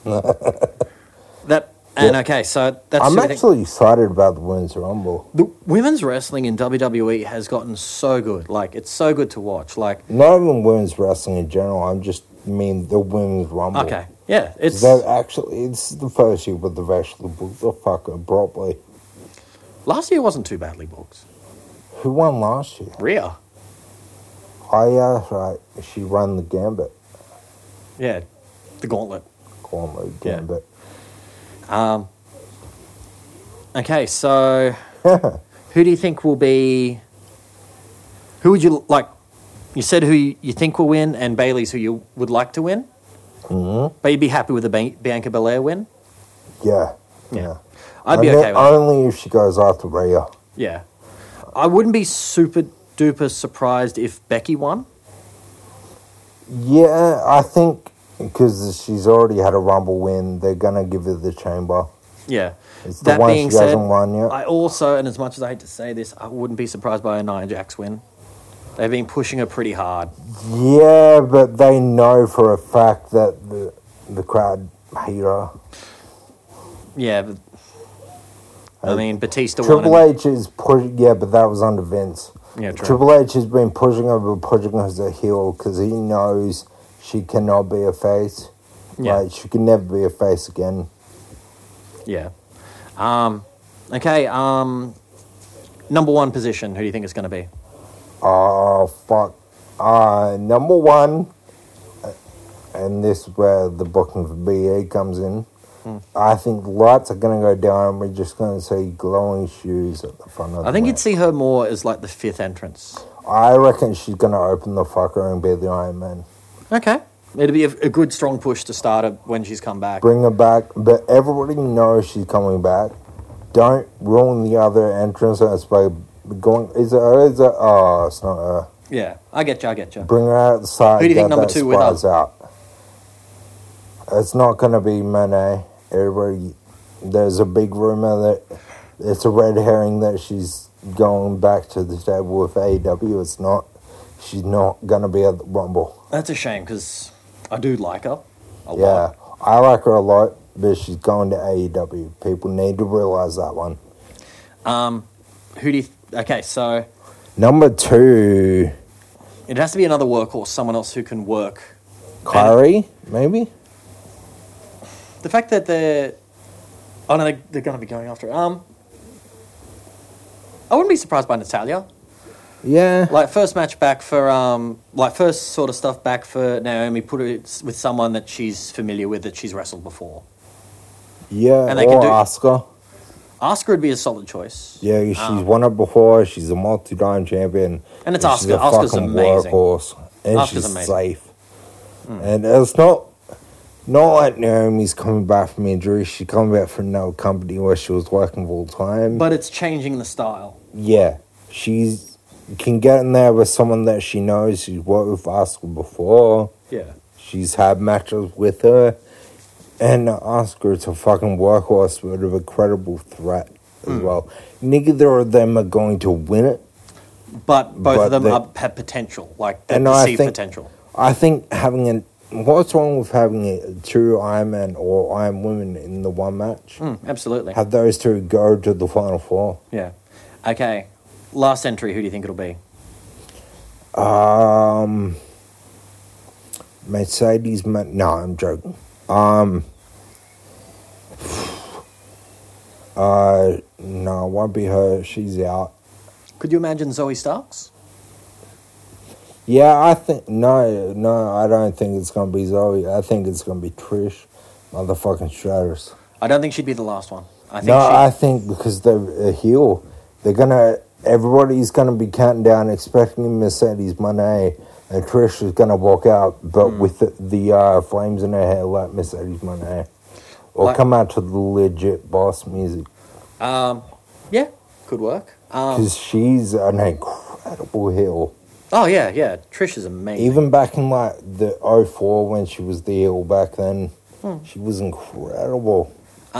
Okay, so that's... I'm actually excited about the Women's Rumble. The women's wrestling in WWE has gotten so good. Like, it's so good to watch. Like, not even women's wrestling in general. I just mean the Women's Rumble. Okay, yeah, it's... It's the first year with the actually booked the fucker properly. Last year wasn't too badly booked. Who won last year? Rhea. Oh, yeah, right. She ran the gambit. Yeah, the gauntlet. Gambit. Okay, so who do you think will be? Who would you like? You said who you think will win, and Bailey's who you would like to win. Mm-hmm. But you'd be happy with the Bianca Belair win. Yeah. I'd be okay with that. Only if she goes after Rhea. Yeah, I wouldn't be super duper surprised if Becky won. Yeah, I think because she's already had a Rumble win, they're gonna give her the Chamber. Yeah. It's the one she hasn't won yet. I also, and as much as I hate to say this, I wouldn't be surprised by a Nia Jax win. They've been pushing her pretty hard. Yeah, but they know for a fact that the crowd hate her. Yeah, but, I mean, Batista Triple won. H is pushing. Yeah, but that was under Vince. Yeah, true. Triple H has been pushing her as a heel because he knows she cannot be a face. Yeah. Like, she can never be a face again. Yeah. Okay. Number one position. Who do you think it's going to be? Oh, fuck. Number one, and this is where the booking for BE comes in. I think the lights are going to go down and we're just going to see glowing shoes at the front of the I think match. you'd see her more as like the fifth entrance. I reckon she's going to open the fucker and be the Iron Man. Okay. It'd be a good, strong push to start her when she's come back. Bring her back, but everybody knows she's coming back. Don't ruin the other entrances by going... Is it her? Oh, it's not her. Yeah, I get you. Bring her out the side. Who do you think get number that two with her? surprise out. It's not going to be Monet. Everybody... There's a big rumor that it's a red herring that she's going back to the table with AEW. It's not. She's not going to be at the Rumble. That's a shame because I do like her a Yeah, lot. I like her a lot, but she's going to AEW. People need to realize that one. Who do you... Okay, so... Number two, It has to be another workhorse, someone else who can work. Kyrie, maybe? The fact that they're... Oh, no, they're going to be going after it. I wouldn't be surprised by Natalya. Yeah. Like, first match back for... first sort of stuff back for Naomi, put it with someone that she's familiar with, that she's wrestled before. Yeah, And they or can do- Asuka. Asuka would be a solid choice. Yeah, she's won it before. She's a multi-time champion. And it's she's Asuka. a Asuka's fucking amazing. workhorse. And Asuka's she's amazing. safe. And it's not like Naomi's coming back from injury. She's coming back from another company where she was working full time. But it's changing the style. Yeah, she's can get in there with someone that she knows. She's worked with Asuka before. Yeah. She's had matches with her. And Asuka is a fucking workhorse with a credible threat as well. Neither of them are going to win it. But both But of them they- have potential, like And I perceived think- potential. I think what's wrong with having two Iron Man or Iron Women in the one match? Absolutely. Have those two go to the Final Four. Yeah. Okay. Last entry, who do you think it'll be? Mercedes, no, I'm joking. No, it won't be her. She's out. Could you imagine Zoe Starks? Yeah, I think no, I don't think it's gonna be Zoe. I think it's gonna be Trish, motherfucking Stratus. I don't think she'd be the last one. I think I think because they're a heel, everybody's gonna be counting down, expecting Mercedes Moné, and Trish is gonna walk out, but with the flames in her hair like Mercedes Moné, or come out to the legit boss music yeah, could work. because she's an incredible heel. Oh, yeah. Trish is amazing. Even back in like the 04 when she was the heel back then, she was incredible.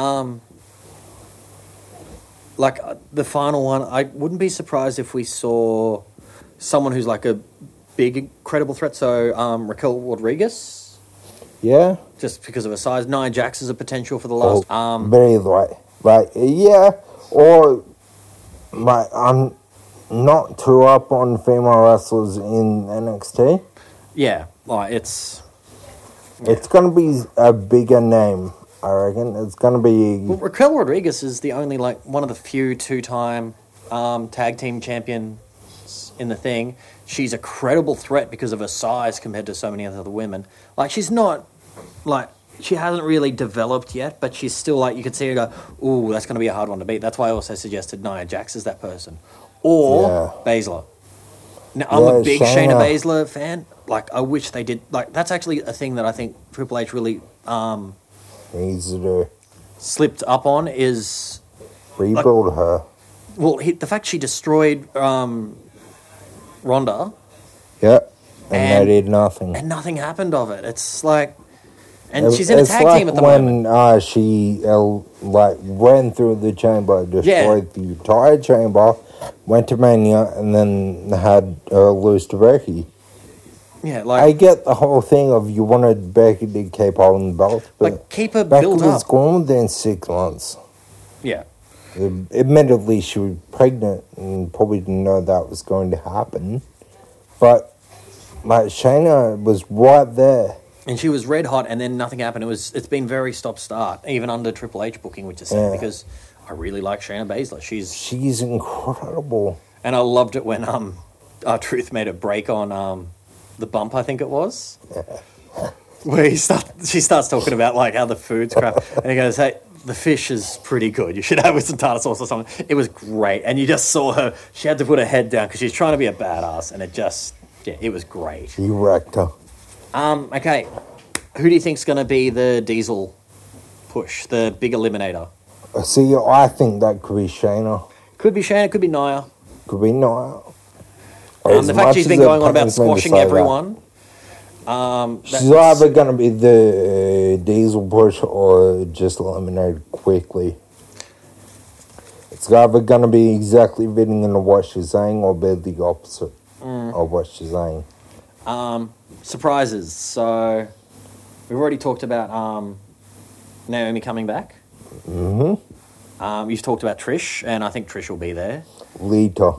The final one, I wouldn't be surprised if we saw someone who's like a big, incredible threat. So, Raquel Rodriguez, Yeah. just because of her size. Nia Jax is a potential for the last. But either way, or I'm not too up on female wrestlers in NXT. Yeah, it's It's gonna be a bigger name, I reckon. It's gonna be Well, Raquel Rodriguez is the only, one of the few two-time tag team champions in the thing. She's a credible threat because of her size compared to so many other women. She's not, she hasn't really developed yet, but she's still like, you could see her go, ooh, that's going to be a hard one to beat. That's why I also suggested Nia Jax as that person. Or Baszler. Now, I'm a big Shayna Baszler fan. Like, I wish they did. Like, that's actually a thing that I think Triple H really needs to do. Slipped up on is... Rebuild her. Well, the fact she destroyed Ronda... Yeah, and they did nothing. And nothing happened of it. It's like... And she's in a tag team at the moment. When she ran through the chamber, destroyed the entire chamber, went to Mania, and then had her lose to Becky. Yeah, like... I get the whole thing of you wanted Becky to keep holding the belt, but like, keep her built up. Becky was gone within 6 months. Yeah. Admittedly, she was pregnant and probably didn't know that was going to happen. But, like, Shayna was right there. And she was red hot, and then nothing happened. It's been very stop-start, even under Triple H booking, which is sad because I really like Shayna Baszler. She's incredible. And I loved it when Truth made a break on the bump, I think it was, where she starts talking about like how the food's crap, and he goes, "Hey, the fish is pretty good. You should have it with some tartar sauce or something." It was great, and you just saw her. She had to put her head down because she's trying to be a badass, and it was great. He wrecked her. Okay, who do you think's going to be the Diesel push, the big eliminator? See, I think that could be Shayna. Could be Shayna, could be Nia. Could be Nia. The fact she's been going on about squashing everyone. She's either going to be the Diesel push or just eliminated quickly. It's either going to be exactly fitting into what she's saying or be the opposite of what she's saying. Surprises. So, we've already talked about Naomi coming back. Mm-hmm. You've talked about Trish, and I think Trish will be there. Lita?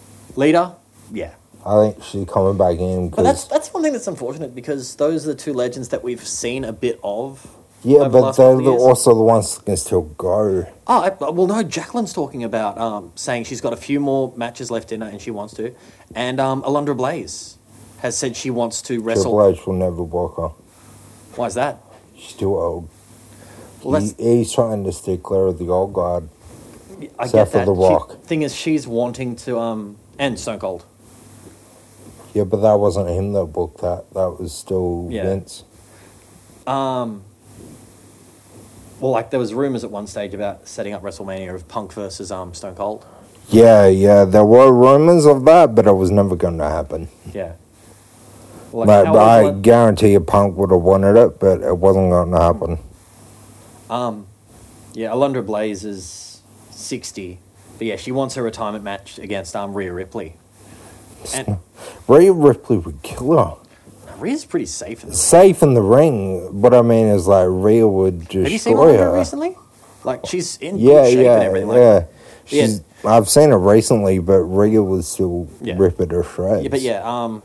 Yeah. I think she's coming back in. But that's one thing that's unfortunate because those are the two legends that we've seen a bit of. Yeah, but they're also the ones that can still go. Well, no, Jacqueline's talking about saying she's got a few more matches left in her and she wants to. And Alundra Blaze has said she wants to wrestle. Triple H will never walk her. Why is that? She's too old. Well, he's trying to stay clear of the old guard. I get that. For The Rock. Thing is, she's wanting to... and Stone Cold. Yeah, but that wasn't him that booked that. That was still Vince. Well, like, there was rumours at one stage about setting up WrestleMania of Punk versus Stone Cold. Yeah, there were rumours of that, but it was never going to happen. Yeah. Like, I guarantee you Punk would have wanted it, but it wasn't going to happen. Yeah, Alundra Blaze is 60, but yeah, she wants her retirement match against Rhea Ripley. And Rhea Ripley would kill her. Rhea's pretty safe in the ring. Safe in the ring. What I mean is, like, Rhea would destroy her. Have you seen her recently? Like, she's in good shape and everything. Yeah. I've seen her recently, but Rhea would still rip at her shreds. Yeah, but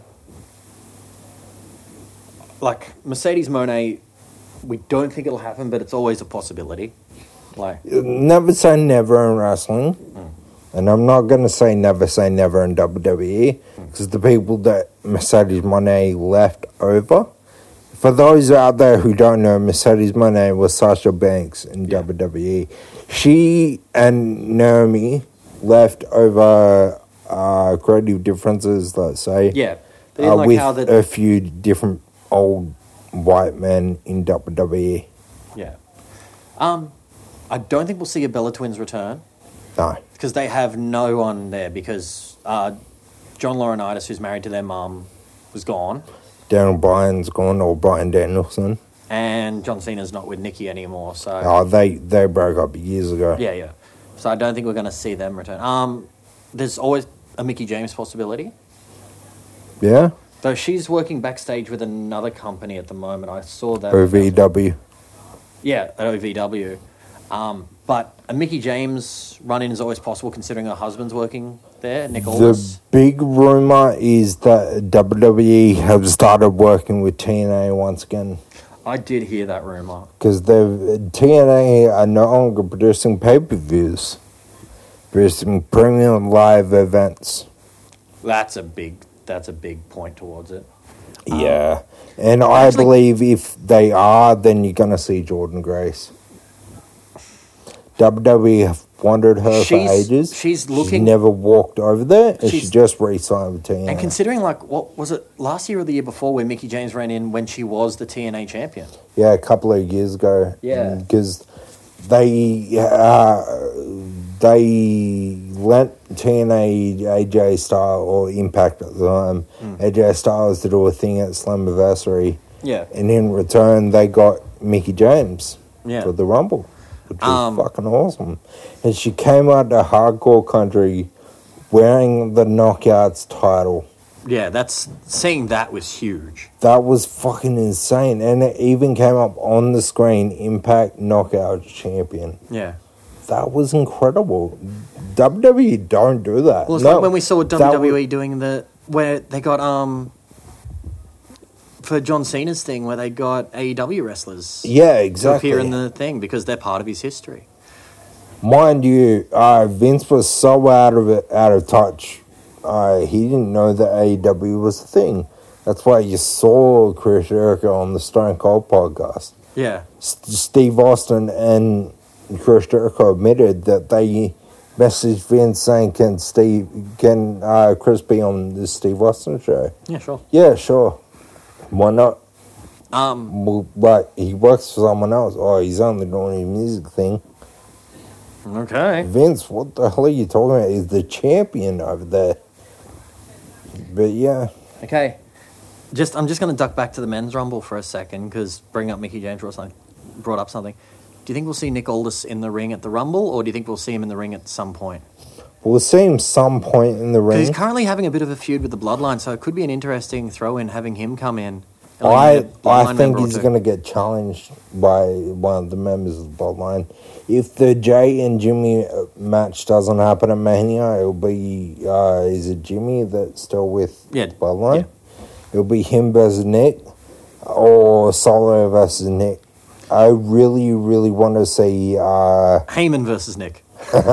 like, Mercedes Moné, we don't think it'll happen, but it's always a possibility. Like, never say never in wrestling. And I'm not going to say never in WWE, because the people that Mercedes Moné left over, for those out there who don't know, Mercedes Moné was Sasha Banks in WWE. She and Naomi left over creative differences, let's say. Yeah. They didn't like with how a few different old white men in WWE. Yeah. I don't think we'll see a Bella Twins return. No. Because they have no one there because John Laurinaitis, who's married to their mum, was gone. Daniel Bryan's gone, or Bryan Danielson. And John Cena's not with Nikki anymore, so... Oh, they broke up years ago. Yeah. So I don't think we're going to see them return. There's always a Mickie James possibility. Yeah? Though she's working backstage with another company at the moment. I saw that. OVW. Yeah, at OVW. But a Mickie James run-in is always possible considering her husband's working there, Nick Aldis. The big rumour is that WWE have started working with TNA once again. I did hear that rumour. Because TNA are no longer producing pay-per-views. Producing premium live events. That's a big point towards it. Yeah. And I actually- believe if they are, then you're going to see Jordan Grace. WWE have wanted her for ages. She's looking... never walked over there, and she She's- just re-signed with TNA. And considering, like, what was it, last year or the year before where Mickie James ran in when she was the TNA champion? Yeah, a couple of years ago. Yeah. Because they lent TNA AJ Styles, or Impact at the time, AJ Styles to do a thing at Slammiversary. Yeah. And in return, they got Mickie James Yeah. for the Rumble, which was fucking awesome. And she came out to Hardcore Country wearing the Knockouts title. Yeah, seeing that was huge. That was fucking insane. And it even came up on the screen, Impact Knockout Champion. Yeah. That was incredible. WWE don't do that. Well, it's No, like when we saw that WWE doing where they got, for John Cena's thing, where they got AEW wrestlers Yeah, to exactly. appear in the thing because they're part of his history. Mind you, Vince was so out of touch. He didn't know that AEW was a thing. That's why you saw Chris Jericho on the Stone Cold podcast. Yeah. Steve Austin and Chris Jericho admitted that they messaged Vince saying, "Can Chris be on the Steve Austin show?" Yeah, sure. Yeah, sure. Why not? Well, but he works for someone else. Oh, he's only doing a music thing. Okay. Vince, what the hell are you talking about? He's the champion over there. But yeah, Okay. I'm just going to duck back to the men's rumble for a second because bringing up Mickie James brought up something. Do you think we'll see Nick Aldis in the ring at the Rumble, or do you think we'll see him in the ring at some point? we'll see him some point in the Because ring. he's currently having a bit of a feud with the Bloodline, so it could be an interesting throw-in having him come in. I think he's going to get challenged by one of the members of the Bloodline. If the Jay and Jimmy match doesn't happen at Mania, it'll be is it Jimmy that's still with Bloodline? Yeah. It'll be him versus Nick, or Solo versus Nick. I really, really want to see Heyman versus Nick.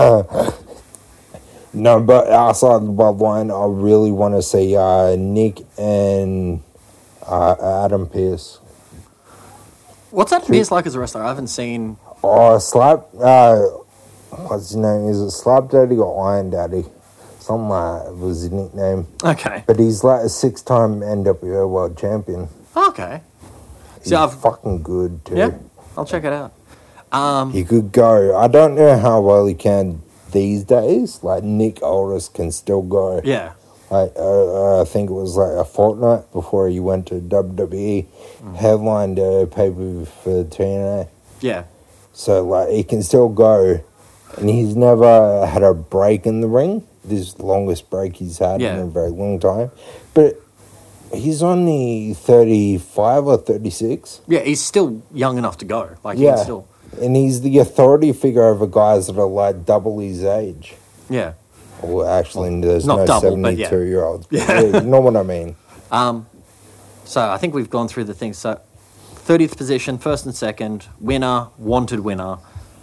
no, but outside the Bloodline, I really want to see Nick and Adam Pearce. What's Adam Pearce like as a wrestler? I haven't seen... What's his name? Is it Slap Daddy or Iron Daddy? Something like that was his nickname. Okay. But he's like a 6-time NWO World Champion. Okay. He's fucking good too. Yeah, I'll check it out. He could go. I don't know how well he can these days. Like Nick Aldis can still go. Yeah. I think it was like a fortnight before he went to WWE, headlined a pay-per-view for TNA. Yeah. So, like, he can still go, and he's never had a break in the ring. This is the longest break he's had in a very long time. But he's only 35 or 36. Yeah, he's still young enough to go. Like, he can still... And he's the authority figure over guys that are, like, double his age. Yeah. Well, actually, there's not no double, but 72-year-olds. Yeah. You know what I mean? So I think we've gone through the things. So 30th position, first and second, winner, wanted winner,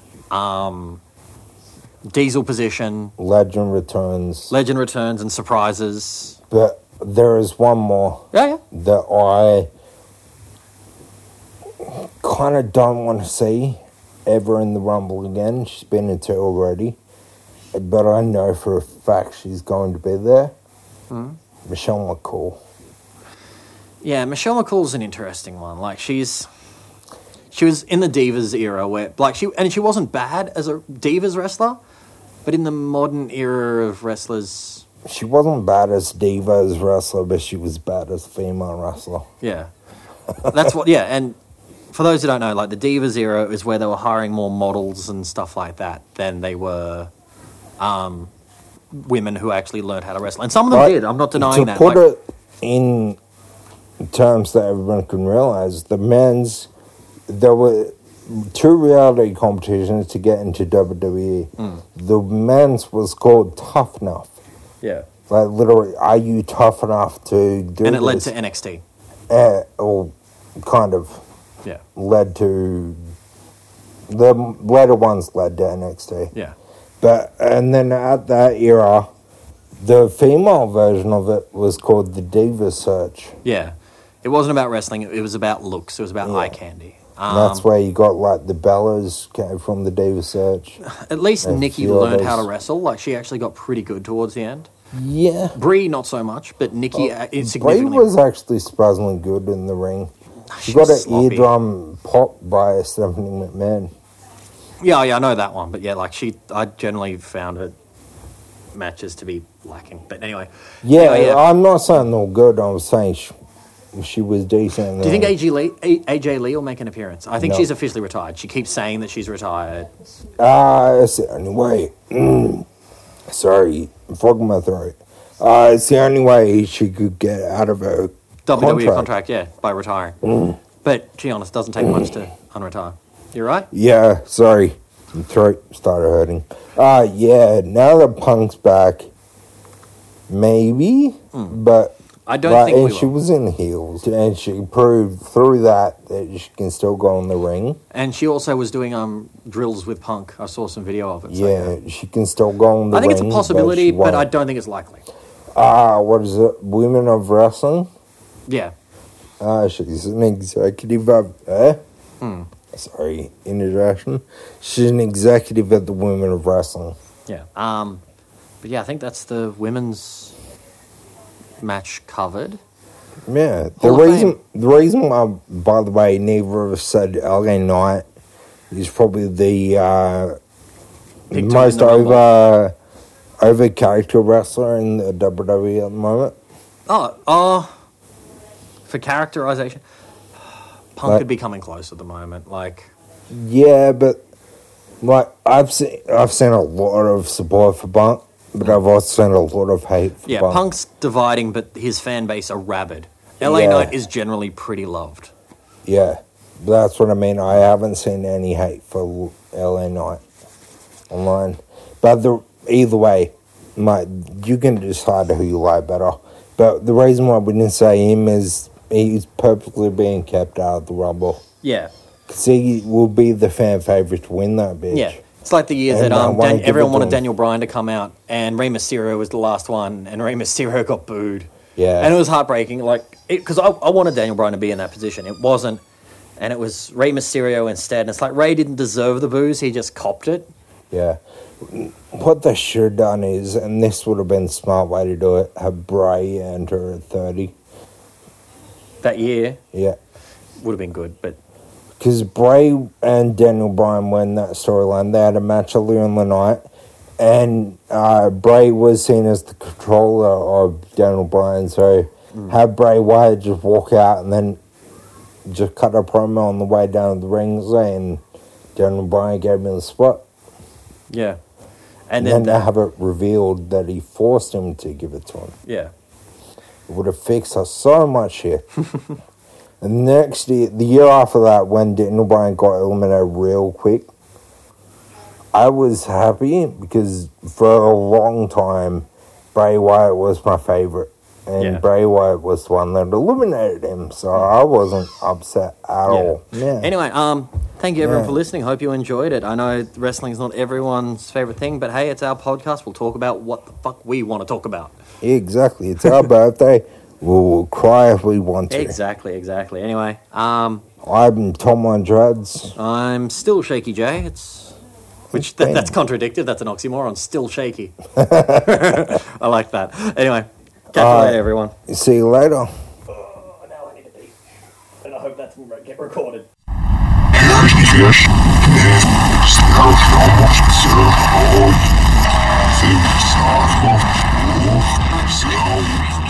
Diesel position, Legend returns. Legend returns and surprises. But there is one more Yeah. that I kind of don't want to see ever in the Rumble again. She's been in two already. But I know for a fact she's going to be there. Michelle McCool. Yeah, Michelle McCool's an interesting one. Like, she was in the Divas era where, like, she wasn't bad as a Divas wrestler, but in the modern era of wrestlers, She wasn't bad as diva as wrestler, but she was bad as female wrestler. yeah, that's what. Yeah, and for those who don't know, like, the Divas era is where they were hiring more models and stuff like that than they were women who actually learned how to wrestle, and some of them did. I'm not denying that. To put it in terms that everyone can realize, there were two reality competitions to get into WWE. The men's was called Tough Enough. Yeah, Like, literally, are you tough enough to do this? and it led to NXT. Or kind of Yeah, led to... The later ones led to NXT. yeah, And then at that era, the female version of it was called the Diva Search. yeah. It wasn't about wrestling. It was about looks. It was about eye candy. And that's where you got like the Bellas came from the Diva Search. At least And a Nikki few learned others. how to wrestle. Like, she actually got pretty good towards the end. Yeah. Brie, not so much, but Nikki is Bray significantly... was actually surprisingly good in the ring. She She got was an sloppy. eardrum popped by Stephanie McMahon. Yeah, I know that one. But yeah, like, I generally found her matches to be lacking. But anyway. Yeah, Anyway, I'm not saying they're good. I'm saying she was decent. Do you think AJ Lee will make an appearance? I think No. she's officially retired. She keeps saying that she's retired. It's the only way. Sorry, frog in my throat. It's the only way she could get out of her WWE contract, yeah, by retiring. But, to be honest, doesn't take much to unretire. You're right? Yeah, sorry. My throat started hurting. Yeah, now that Punk's back, maybe, but... I don't think and we she will. was in heels, and she proved through that she can still go in the ring. And she also was doing drills with Punk. I saw some video of it. So, Yeah, she can still go in the I ring. think it's a possibility, she but I won't. don't think it's likely. What is it? Women of Wrestling? Yeah. She's an executive of... Sorry, interjection. She's an executive at the Women of Wrestling. Yeah. But yeah, I think that's the women's match covered. Yeah, Hall of Fame. the reason why, by the way, neither of us said LA Knight is probably the Picked most her in the over character wrestler in the WWE at the moment. For characterization, Punk Like- could be coming close at the moment. Like, Yeah, but like I've seen a lot of support for Punk, but I've also seen a lot of hate for yeah, Punk. Punk's dividing, but his fan base are rabid. LA Yeah. Knight is generally pretty loved. Yeah, that's what I mean. I haven't seen any hate for LA Knight online, but either way, you can decide who you like better. But the reason why we didn't say him is he's purposely being kept out of the Rumble. Yeah. Because he will be the fan favourite to win that bitch. Yeah. It's like the year And that I won't give everyone it to wanted him. Daniel Bryan to come out, and Rey Mysterio was the last one, and Rey Mysterio got booed. Yeah. And it was heartbreaking, because I wanted Daniel Bryan to be in that position. It wasn't, and it was Rey Mysterio instead. And it's like Rey didn't deserve the boos, he just copped it. Yeah. What they should have done is, and this would have been a smart way to do it, have Bray enter at 30. That year Yeah. would have been good, but Because Bray and Daniel Bryan were in that storyline. They had a match earlier in the night, and Bray was seen as the controller of Daniel Bryan. So have Bray Wyatt just walk out and then just cut a promo on the way down to the ring saying Daniel Bryan gave me the spot. yeah. And then to have it revealed that he forced him to give it to him. yeah. It would have fixed us so much shit. And next year, the year after that, when Daniel Bryan got eliminated real quick, I was happy because for a long time, Bray Wyatt was my favourite. And Yeah. Bray Wyatt was the one that eliminated him, so I wasn't upset at all. Yeah. Anyway, thank you everyone Yeah. for listening. Hope you enjoyed it. I know wrestling's not everyone's favorite thing, but hey, it's our podcast. We'll talk about what the fuck we want to talk about. Exactly. It's our birthday. We'll cry if we want to. Exactly. Anyway, I'm Tom on Dreads. I'm still Shaky J. That's contradicted. That's an oxymoron. Still shaky. I like that. Anyway, catch you later, everyone. See you later. Now I need to pee, and I hope that doesn't get recorded. Yes, and